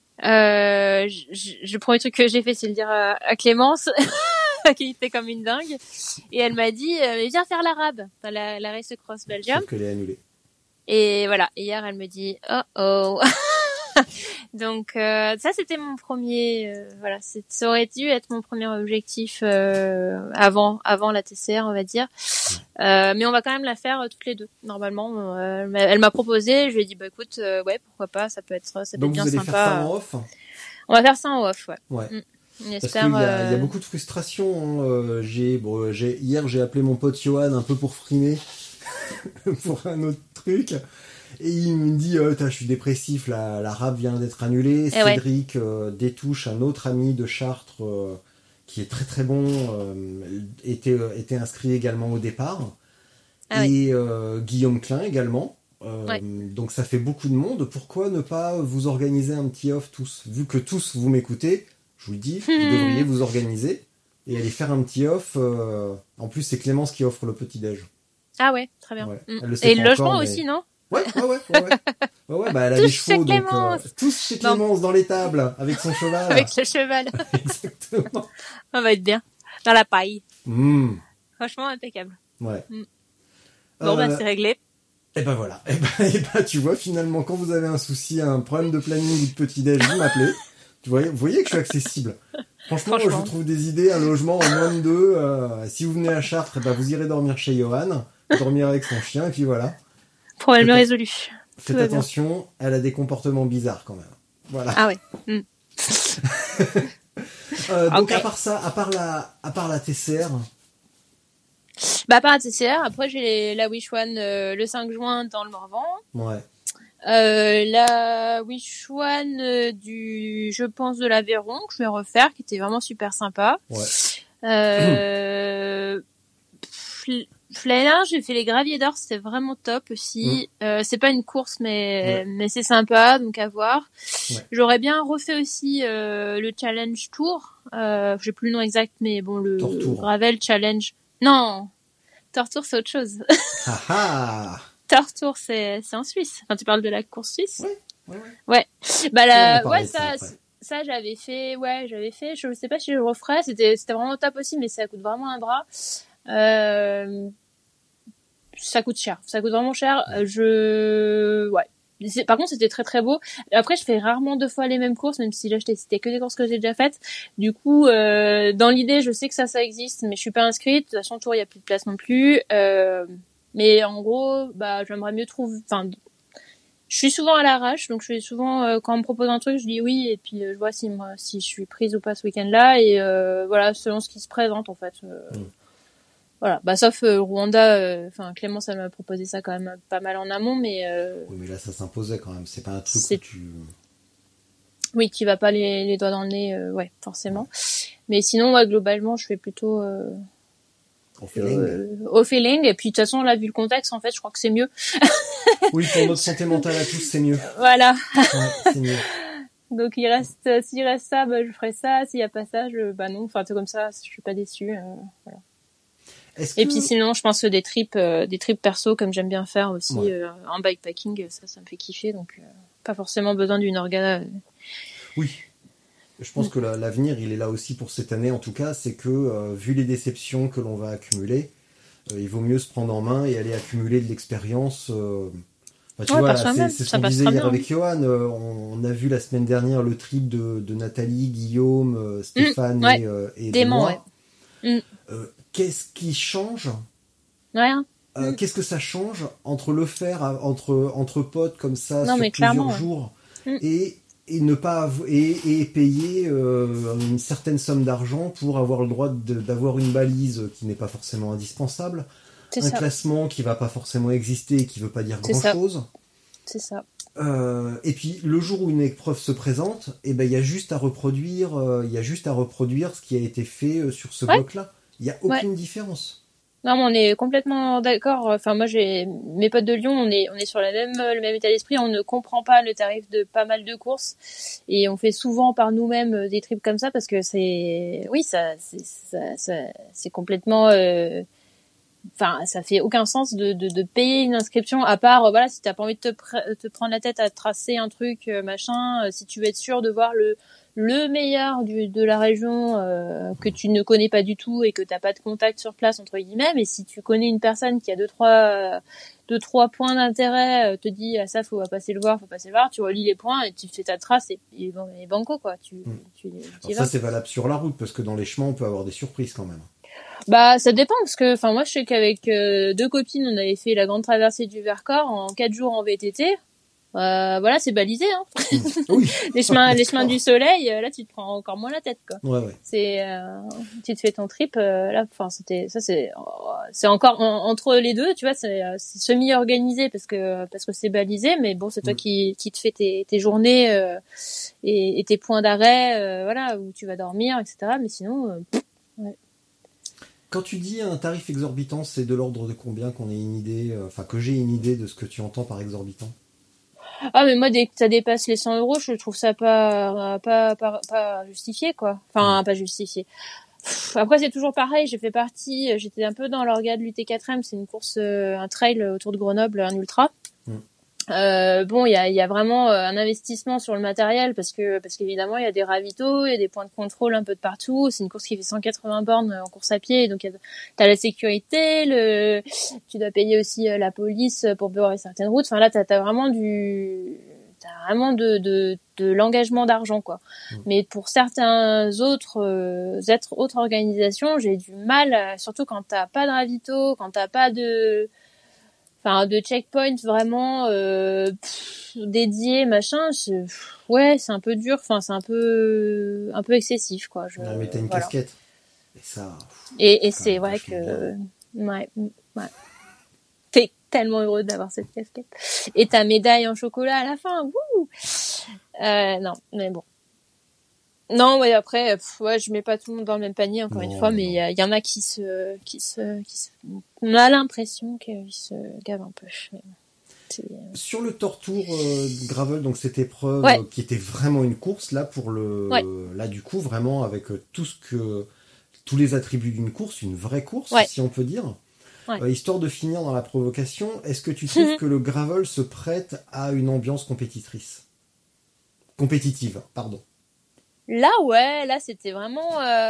Le premier truc que j'ai fait, c'est le dire à Clémence, qui était comme une dingue, et elle m'a dit, viens faire l'arabe, la race cross Belgium. Sauf qu'elle est annulée. Et voilà, hier elle me dit oh. Donc ça c'était mon premier ça aurait dû être mon premier objectif avant la TCR on va dire. Mais on va quand même la faire toutes les deux normalement. Elle m'a proposé, je lui ai dit écoute ouais pourquoi pas, ça peut être bien sympa. Donc vous allez faire ça en off? On va faire ça en off, ouais. Parce qu'il y a beaucoup de frustration. Hein. Hier j'ai appelé mon pote Johan un peu pour frimer pour un autre truc. Et il me dit je suis dépressif, la rap vient d'être annulée. Cédric Détouche, un autre ami de Chartres qui est très très bon, était inscrit également au départ. Guillaume Klein également. Donc ça fait beaucoup de monde. Pourquoi ne pas vous organiser un petit off tous? Vu que tous vous m'écoutez, je vous le dis, vous devriez vous organiser et aller faire un petit off. En plus c'est Clémence qui offre le petit-déj. Ah ouais, très bien. Ouais. Et le logement aussi, non? Ouais. Elle a des chevaux, donc tous chez Clémence dans les tables, avec son cheval. Avec le cheval. Exactement. On va être bien. Dans la paille. Franchement, impeccable. Ouais. Bon, c'est réglé. Et ben voilà. Et ben, tu vois, finalement, quand vous avez un souci, un problème de planning ou de petit-déj, vous m'appelez. Vous voyez que je suis accessible. Franchement, moi, je vous trouve des idées, un logement en moins de 2. Si vous venez à Chartres, vous irez dormir chez Johan, dormir avec son chien, et puis voilà. Problème résolu. Faites attention, elle a des comportements bizarres quand même. Voilà. Ah ouais. Donc à part ça, à part la TCR. À part la TCR, après j'ai la Wish One le 5 juin dans le Morvan. Ouais. La Wish One je pense de l'Aveyron que je vais refaire, qui était vraiment super sympa. Ouais. L'année dernière, j'ai fait les graviers d'or, c'était vraiment top aussi. C'est pas une course, mais c'est sympa, donc à voir. Ouais. J'aurais bien refait aussi le Challenge Tour. J'ai plus le nom exact, mais bon, le Gravel Challenge. Non, Tortour, c'est autre chose. Tortour, c'est en Suisse. Enfin, tu parles de la course suisse? Ouais. Ça j'avais fait. Je sais pas si je le referais. C'était vraiment top aussi, mais ça coûte vraiment un bras. Ça coûte cher. Ça coûte vraiment cher. Par contre, c'était très très beau. Après, je fais rarement 2 fois les mêmes courses, même si là, c'était que des courses que j'ai déjà faites. Du coup, dans l'idée, je sais que ça existe, mais je suis pas inscrite. De toute façon, Tour, il y a plus de place non plus. Mais en gros, j'aimerais mieux trouver. Enfin, je suis souvent à l'arrache, donc je fais souvent quand on me propose un truc, je dis oui, et puis je vois si je suis prise ou pas ce week-end-là, et voilà, selon ce qui se présente en fait. Voilà, sauf Rwanda, Clémence elle m'a proposé ça quand même pas mal en amont, mais oui, mais là ça s'imposait quand même, c'est pas un truc où tu... Oui, qui va pas les doigts dans le nez, ouais, forcément. Mais sinon, ouais, globalement, je fais plutôt au feeling. Et puis de toute façon, là, vu le contexte, en fait, je crois que c'est mieux. Oui, pour notre santé mentale à tous, c'est mieux. Voilà. Ouais, c'est mieux. Donc s'il reste ça, bah je ferai ça. S'il y a pas ça, bah non. Enfin, c'est comme ça, je suis pas déçue. Voilà. Et puis sinon, je pense que des trips perso, comme j'aime bien faire aussi, en bikepacking, ça me fait kiffer. Donc pas forcément besoin d'une orga. Oui. Je pense que l'avenir, il est là aussi pour cette année, en tout cas, c'est que, vu les déceptions que l'on va accumuler, il vaut mieux se prendre en main et aller accumuler de l'expérience. Tu vois, là, c'est ce qu'on disait hier avec Johan. On a vu la semaine dernière le trip de Nathalie, Guillaume, Stéphane et Dément, moi. Ouais. Qu'est-ce qui change ? Rien. Qu'est-ce que ça change entre le faire entre potes comme ça sur plusieurs jours et ne pas et payer une certaine somme d'argent pour avoir le droit d'avoir une balise qui n'est pas forcément indispensable, classement qui va pas forcément exister et qui veut pas dire grand chose. C'est ça. Et puis le jour où une épreuve se présente, et ben il y a juste à reproduire ce qui a été fait sur ce bloc-là. Il y a aucune différence. Non, mais on est complètement d'accord. Enfin, moi, j'ai mes potes de Lyon, on est sur le même état d'esprit. On ne comprend pas le tarif de pas mal de courses et on fait souvent par nous-mêmes des trips comme ça parce que c'est complètement. Enfin, ça fait aucun sens de payer une inscription à part voilà si t'as pas envie de te prendre la tête à tracer un truc machin. Si tu veux être sûr de voir le meilleur de la région que tu ne connais pas du tout et que t'as pas de contact sur place entre guillemets, mais si tu connais une personne qui a deux trois points d'intérêt, te dit ça faut passer le voir, tu relis les points et tu fais ta trace et banco quoi. Tu ça c'est valable sur la route parce que dans les chemins on peut avoir des surprises quand même. Bah ça dépend parce que moi je sais qu'avec deux copines on avait fait la grande traversée du Vercors en 4 jours en VTT. Voilà, c'est balisé, hein. Oui. les chemins du soleil, là, tu te prends encore moins la tête, quoi. Ouais. C'est, tu te fais ton trip, là, enfin, c'est encore, entre les deux, tu vois, c'est semi-organisé parce que c'est balisé, mais bon, c'est toi qui te fais tes journées, et tes points d'arrêt, voilà, où tu vas dormir, etc. Mais sinon, ouais. Quand tu dis un tarif exorbitant, c'est de l'ordre de combien qu'on ait une idée, que j'ai une idée de ce que tu entends par exorbitant? Ah, mais moi, dès que ça dépasse les 100 €, je trouve ça pas justifié, quoi. Enfin, pas justifié. Après, c'est toujours pareil. J'étais un peu dans l'orga de l'UT4M. C'est une course, un trail autour de Grenoble, un ultra. Bon, il y a vraiment un investissement sur le matériel parce qu'évidemment il y a des ravitaux, il y a des points de contrôle un peu de partout. C'est une course qui fait 180 bornes en course à pied, donc t'as la sécurité, tu dois payer aussi la police pour beurrer certaines routes. Enfin là, t'as vraiment de l'engagement d'argent quoi. Mais pour certains autres autres organisations, j'ai du mal, surtout quand t'as pas de ravitaux, quand t'as pas de checkpoint vraiment dédié machin, c'est un peu dur, enfin c'est un peu excessif quoi. Mais t'as une casquette et ça et c'est vrai que ouais t'es tellement heureux d'avoir cette casquette et ta médaille en chocolat à la fin. Non mais bon. Non, ouais, après, je mets pas tout le monde dans le même panier, encore une fois, mais il y en a on a l'impression qu'ils se gavent un peu. Sur le Tortour gravel, donc cette épreuve qui était vraiment une course, là, là, du coup, vraiment, avec tous les attributs d'une course, une vraie course, si on peut dire. Histoire de finir dans la provocation, est-ce que tu trouves que le gravel se prête à une ambiance compétitive, pardon? Là, c'était vraiment.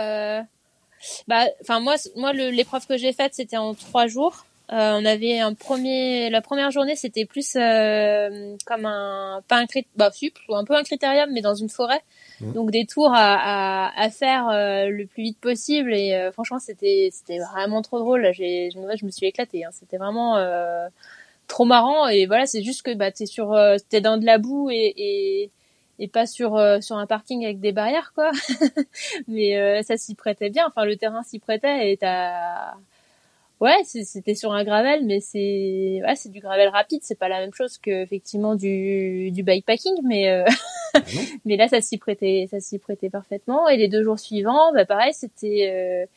Moi, l'épreuve que j'ai faite, c'était en 3 jours. On avait la première journée, c'était plus comme un peu un critérium, mais dans une forêt. Donc des tours à faire le plus vite possible. Et franchement, c'était vraiment trop drôle. Là, je me suis éclatée. Hein. C'était vraiment trop marrant. Et voilà, c'est juste que t'es dans de la boue et pas sur un parking avec des barrières quoi. Mais ça s'y prêtait bien, enfin le terrain s'y prêtait et c'était sur un gravel, mais c'est du gravel rapide, c'est pas la même chose que effectivement du bikepacking, mais Mais là, ça s'y prêtait parfaitement. Et les 2 jours suivants, bah pareil, c'était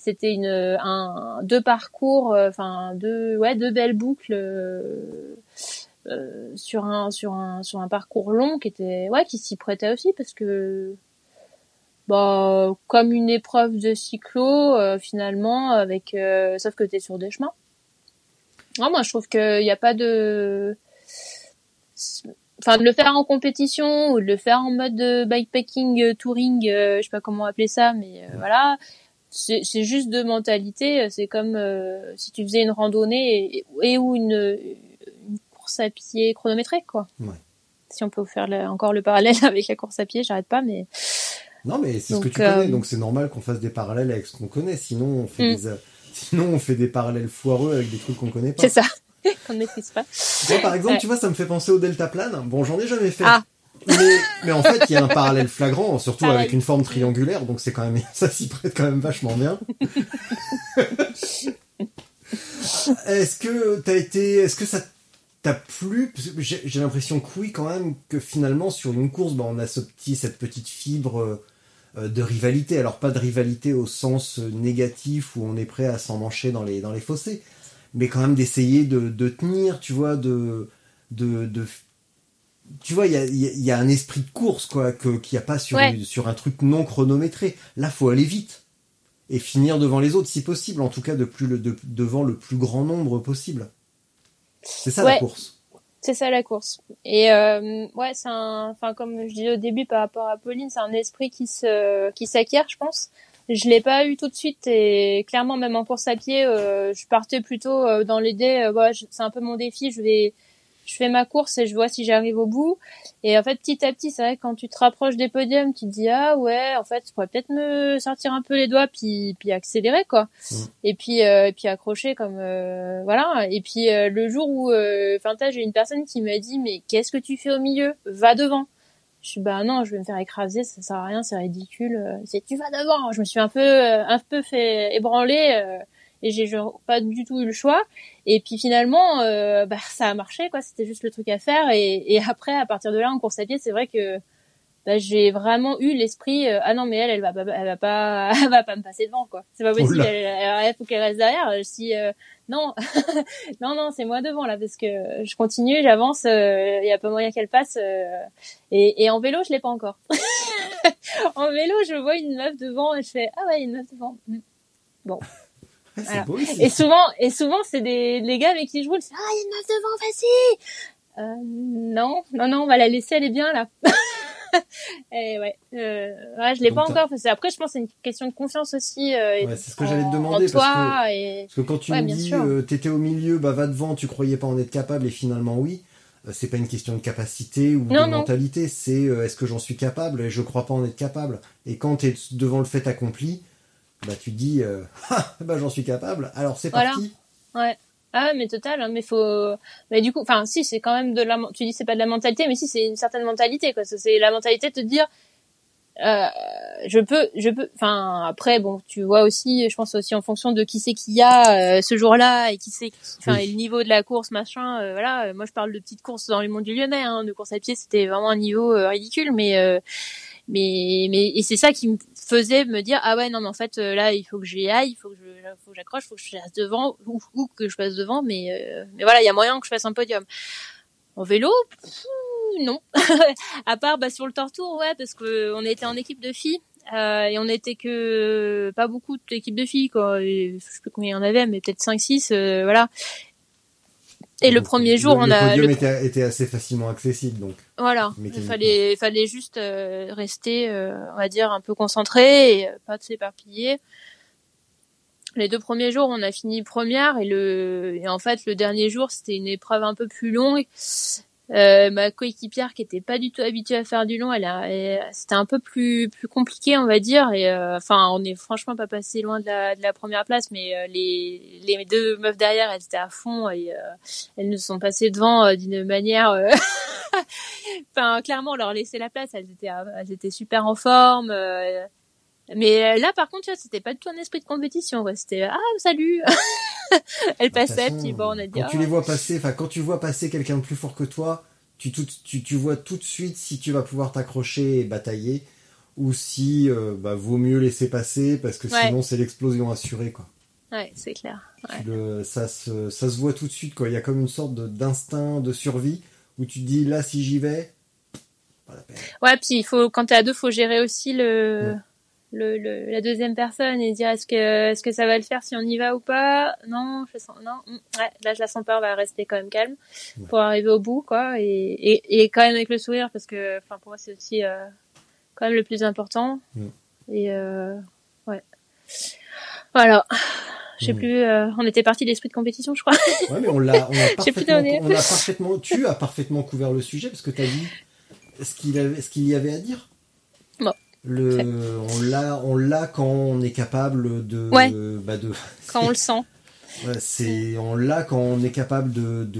deux parcours, deux belles boucles sur un parcours long qui s'y prêtait aussi parce que comme une épreuve de cyclo finalement avec sauf que t'es sur des chemins. Non, moi je trouve qu'il n'y a pas de de le faire en compétition ou de le faire en mode bikepacking touring, je sais pas comment appeler ça, mais voilà, c'est juste de mentalité. C'est comme si tu faisais une randonnée ou une course à pied chronométrée, quoi. Ouais. Si on peut faire encore le parallèle avec la course à pied, j'arrête pas, mais non, mais c'est ce que tu connais, donc c'est normal qu'on fasse des parallèles avec ce qu'on connaît. Sinon on fait des parallèles foireux avec des trucs qu'on connaît pas. C'est ça. Qu'on ne maîtrise pas. Moi, par exemple, tu vois, ça me fait penser au deltaplane. Bon, j'en ai jamais fait. Ah. Mais en fait, il y a un parallèle flagrant, surtout avec une forme triangulaire, donc c'est quand même, ça s'y prête quand même vachement bien. Est-ce que ça t'a plu? J'ai l'impression que oui, quand même, que finalement, sur une course, on a cette petite fibre de rivalité. Alors, pas de rivalité au sens négatif où on est prêt à s'emmancher dans les fossés, mais quand même d'essayer de tenir, tu vois, tu vois, il y a un esprit de course, quoi, qu'il n'y a pas sur un truc non chronométré. Là, faut aller vite. Et finir devant les autres, si possible. En tout cas, devant le plus grand nombre possible. C'est ça, la course. C'est ça, la course. Et, comme je disais au début par rapport à Pauline, c'est un esprit qui s'acquiert, je pense. Je l'ai pas eu tout de suite et clairement, même en course à pied, je partais plutôt dans l'idée, c'est un peu mon défi, je fais ma course et je vois si j'arrive au bout. Et en fait, petit à petit, c'est vrai que quand tu te rapproches des podiums, tu te dis ah ouais, en fait, je pourrais peut-être me sortir un peu les doigts puis accélérer, quoi. Et puis accrocher comme voilà. Et puis le jour où j'ai une personne qui m'a dit mais qu'est-ce que tu fais au milieu? Va devant. Je suis non, je vais me faire écraser, ça sert à rien, c'est ridicule. C'est tu vas devant. Je me suis un peu fait ébranler et j'ai pas du tout eu le choix. Et puis finalement, ça a marché, quoi. C'était juste le truc à faire. Et après, à partir de là, en course à pied, c'est vrai que j'ai vraiment eu l'esprit ah non mais elle va pas me passer devant, quoi. C'est pas possible. Elle faut qu'elle reste derrière. Si non non c'est moi devant là parce que je continue, j'avance. Il y a pas moyen qu'elle passe. Et en vélo, je l'ai pas encore. En vélo, je vois une meuf devant et je fais ah ouais, une meuf devant. Bon. Voilà. Beau, et souvent c'est les gars avec qui je roule, c'est ah il y a une meuf devant, vas-y. Non, on va la laisser, elle est bien là. Et je l'ai pas encore fait. Après je pense que c'est une question de confiance aussi. C'est ce que j'allais te demander parce que quand tu me dis t'étais au milieu, va devant, tu croyais pas en être capable et finalement oui. C'est pas une question de capacité ou de mentalité, c'est est-ce que j'en suis capable et je crois pas en être capable. Et quand t'es devant le fait accompli, tu dis j'en suis capable, alors c'est parti. Ouais. Ah mais total, mais du coup si c'est quand même tu dis c'est pas de la mentalité, mais si c'est une certaine mentalité, quoi. C'est la mentalité de te dire je peux après tu vois aussi, je pense aussi en fonction de qui c'est qu'il y a ce jour-là et qui c'est et le niveau de la course machin, voilà. Moi je parle de petites courses dans les monts du Lyonnais, de course à pied, c'était vraiment un niveau ridicule, mais c'est ça qui me faisait me dire ah ouais non mais en fait là il faut que j'y aille, il faut que j'accroche, il faut que je reste devant ou que je passe devant, mais voilà, il y a moyen que je fasse un podium. En vélo non. À part sur le Tortour, parce que on était en équipe de filles et on était que pas beaucoup d'équipes de filles, quoi. Et je sais plus combien il y en avait, mais peut-être 5-6 voilà. Et le premier jour, le podium était assez facilement accessible, donc. Voilà. Il fallait juste rester, on va dire, un peu concentré et pas s'éparpiller. Les 2 premiers jours, on a fini première et en fait, le dernier jour, c'était une épreuve un peu plus longue. Ma coéquipière qui était pas du tout habituée à faire du long, c'était un peu plus compliqué, on va dire, et on est franchement pas passé loin de la première place, mais les 2 meufs derrière, elles étaient à fond et elles nous sont passées devant d'une manière clairement on leur laissait la place, elles étaient super en forme, mais là par contre, tu vois, c'était pas du tout un esprit de compétition, quoi. C'était ah salut. Elle passait, puis on a dit quand tu les vois passer, quand tu vois passer quelqu'un de plus fort que toi, tu vois tout de suite si tu vas pouvoir t'accrocher et batailler, ou si vaut mieux laisser passer, parce que sinon c'est l'explosion assurée, quoi. Ouais, c'est clair. Ouais. Ça se voit tout de suite, quoi. Il y a comme une sorte d'instinct de survie où tu te dis, là, si j'y vais, pas la peine. Ouais, puis quand t'es à deux, faut gérer aussi la deuxième personne et dire est-ce que ça va le faire si on y va ou pas. Non, là je la sens pas, on va rester quand même calme pour arriver au bout, quoi, et quand même avec le sourire, parce que enfin pour moi c'est aussi quand même le plus important. Et ouais, voilà. Je sais plus, on était parti de l'esprit de compétition, je crois. Ouais, mais tu as parfaitement couvert le sujet, parce que t'as dit ce qu'il y avait à dire. Bon. On l'a quand on est capable de, quand on le sent. On l'a quand on est capable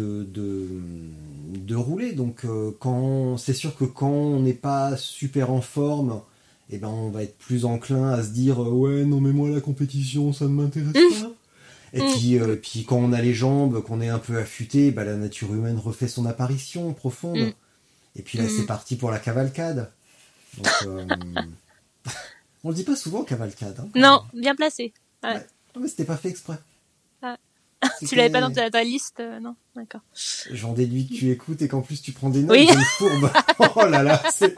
de rouler. Donc, c'est sûr que quand on n'est pas super en forme, on va être plus enclin à se dire ouais, non, mais moi la compétition ça ne m'intéresse pas. Et puis quand on a les jambes, qu'on est un peu affûté, la nature humaine refait son apparition profonde. Et puis là c'est parti pour la cavalcade. Donc, on le dit pas souvent cavalcade. Hein, non, bien placé. Ouais. Ouais. Non, mais c'était pas fait exprès. Tu l'avais pas dans ta liste, non? D'accord. J'en déduis que tu écoutes et qu'en plus tu prends des notes, une fourbe. Oh là là, c'est...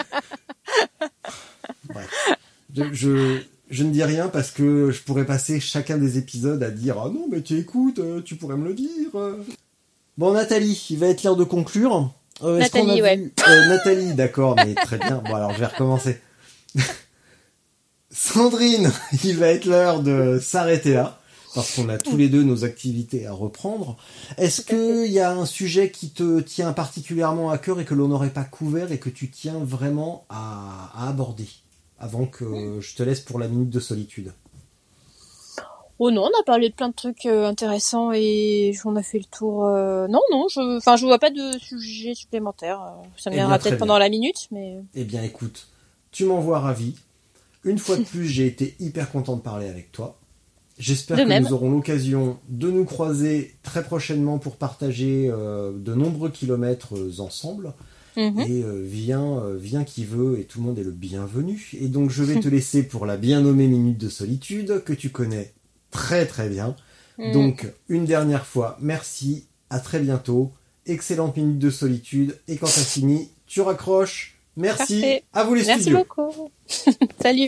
Bref. Je ne dis rien parce que je pourrais passer chacun des épisodes à dire « Ah non, mais tu écoutes, tu pourrais me le dire. » Bon, Nathalie, il va être l'heure de conclure. Nathalie, Nathalie, d'accord, mais très bien. Bon, alors je vais recommencer. Sandrine, il va être l'heure de s'arrêter là, parce qu'on a tous les deux nos activités à reprendre. Est-ce qu'il y a un sujet qui te tient particulièrement à cœur et que l'on n'aurait pas couvert et que tu tiens vraiment à aborder avant que je te laisse pour la minute de solitude? Oh non, on a parlé de plein de trucs intéressants et on a fait le tour. Non, je vois pas de sujet supplémentaire. Ça me viendra peut-être pendant la minute, mais... Eh bien, écoute, tu m'envoies ravi. Une fois de plus, j'ai été hyper content de parler avec toi. J'espère que nous aurons l'occasion de nous croiser très prochainement pour partager de nombreux kilomètres ensemble. Et viens qui veut, et tout le monde est le bienvenu. Et donc, je vais te laisser pour la bien nommée minute de solitude que tu connais très très bien. Donc, une dernière fois, merci, à très bientôt. Excellente minute de solitude. Et quand t'as fini, tu raccroches. Merci. Parfait. À vous les studios. Merci beaucoup. Salut.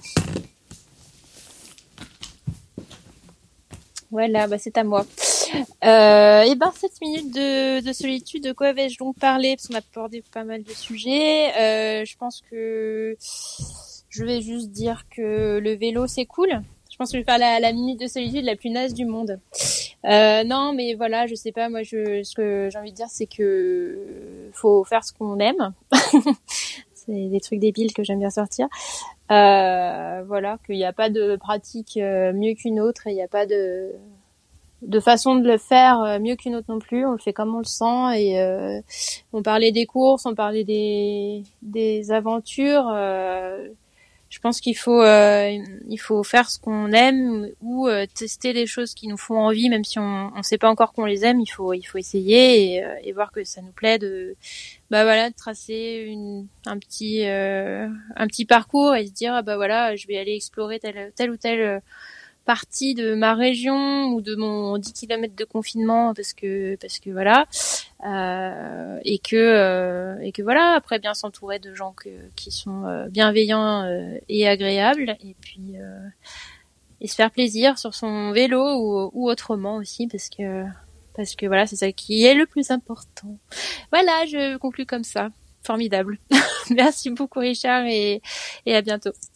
Voilà, c'est à moi. Cette minute de solitude, de quoi vais-je donc parler? Parce qu'on a abordé pas mal de sujets. Je pense que je vais juste dire que le vélo, c'est cool. Je pense que je vais faire la minute de solitude la plus naze du monde. Non, mais voilà, je sais pas, moi, ce que j'ai envie de dire, c'est que faut faire ce qu'on aime. C'est des trucs débiles que j'aime bien sortir. Voilà, qu'il n'y a pas de pratique mieux qu'une autre et il n'y a pas de façon de le faire mieux qu'une autre non plus. On le fait comme on le sent et on parlait des courses, on parlait des aventures. Je pense qu'il faut faire ce qu'on aime ou tester des choses qui nous font envie, même si on sait pas encore qu'on les aime. Il faut essayer et voir que ça nous plaît de tracer un petit parcours et se dire je vais aller explorer telle ou telle partie de ma région ou de mon 10 km de confinement parce que voilà et que voilà, après bien s'entourer de gens qui sont bienveillants et agréables et puis et se faire plaisir sur son vélo ou autrement aussi parce que voilà, c'est ça qui est le plus important. Voilà, je conclus comme ça. Formidable. Merci beaucoup Richard et à bientôt.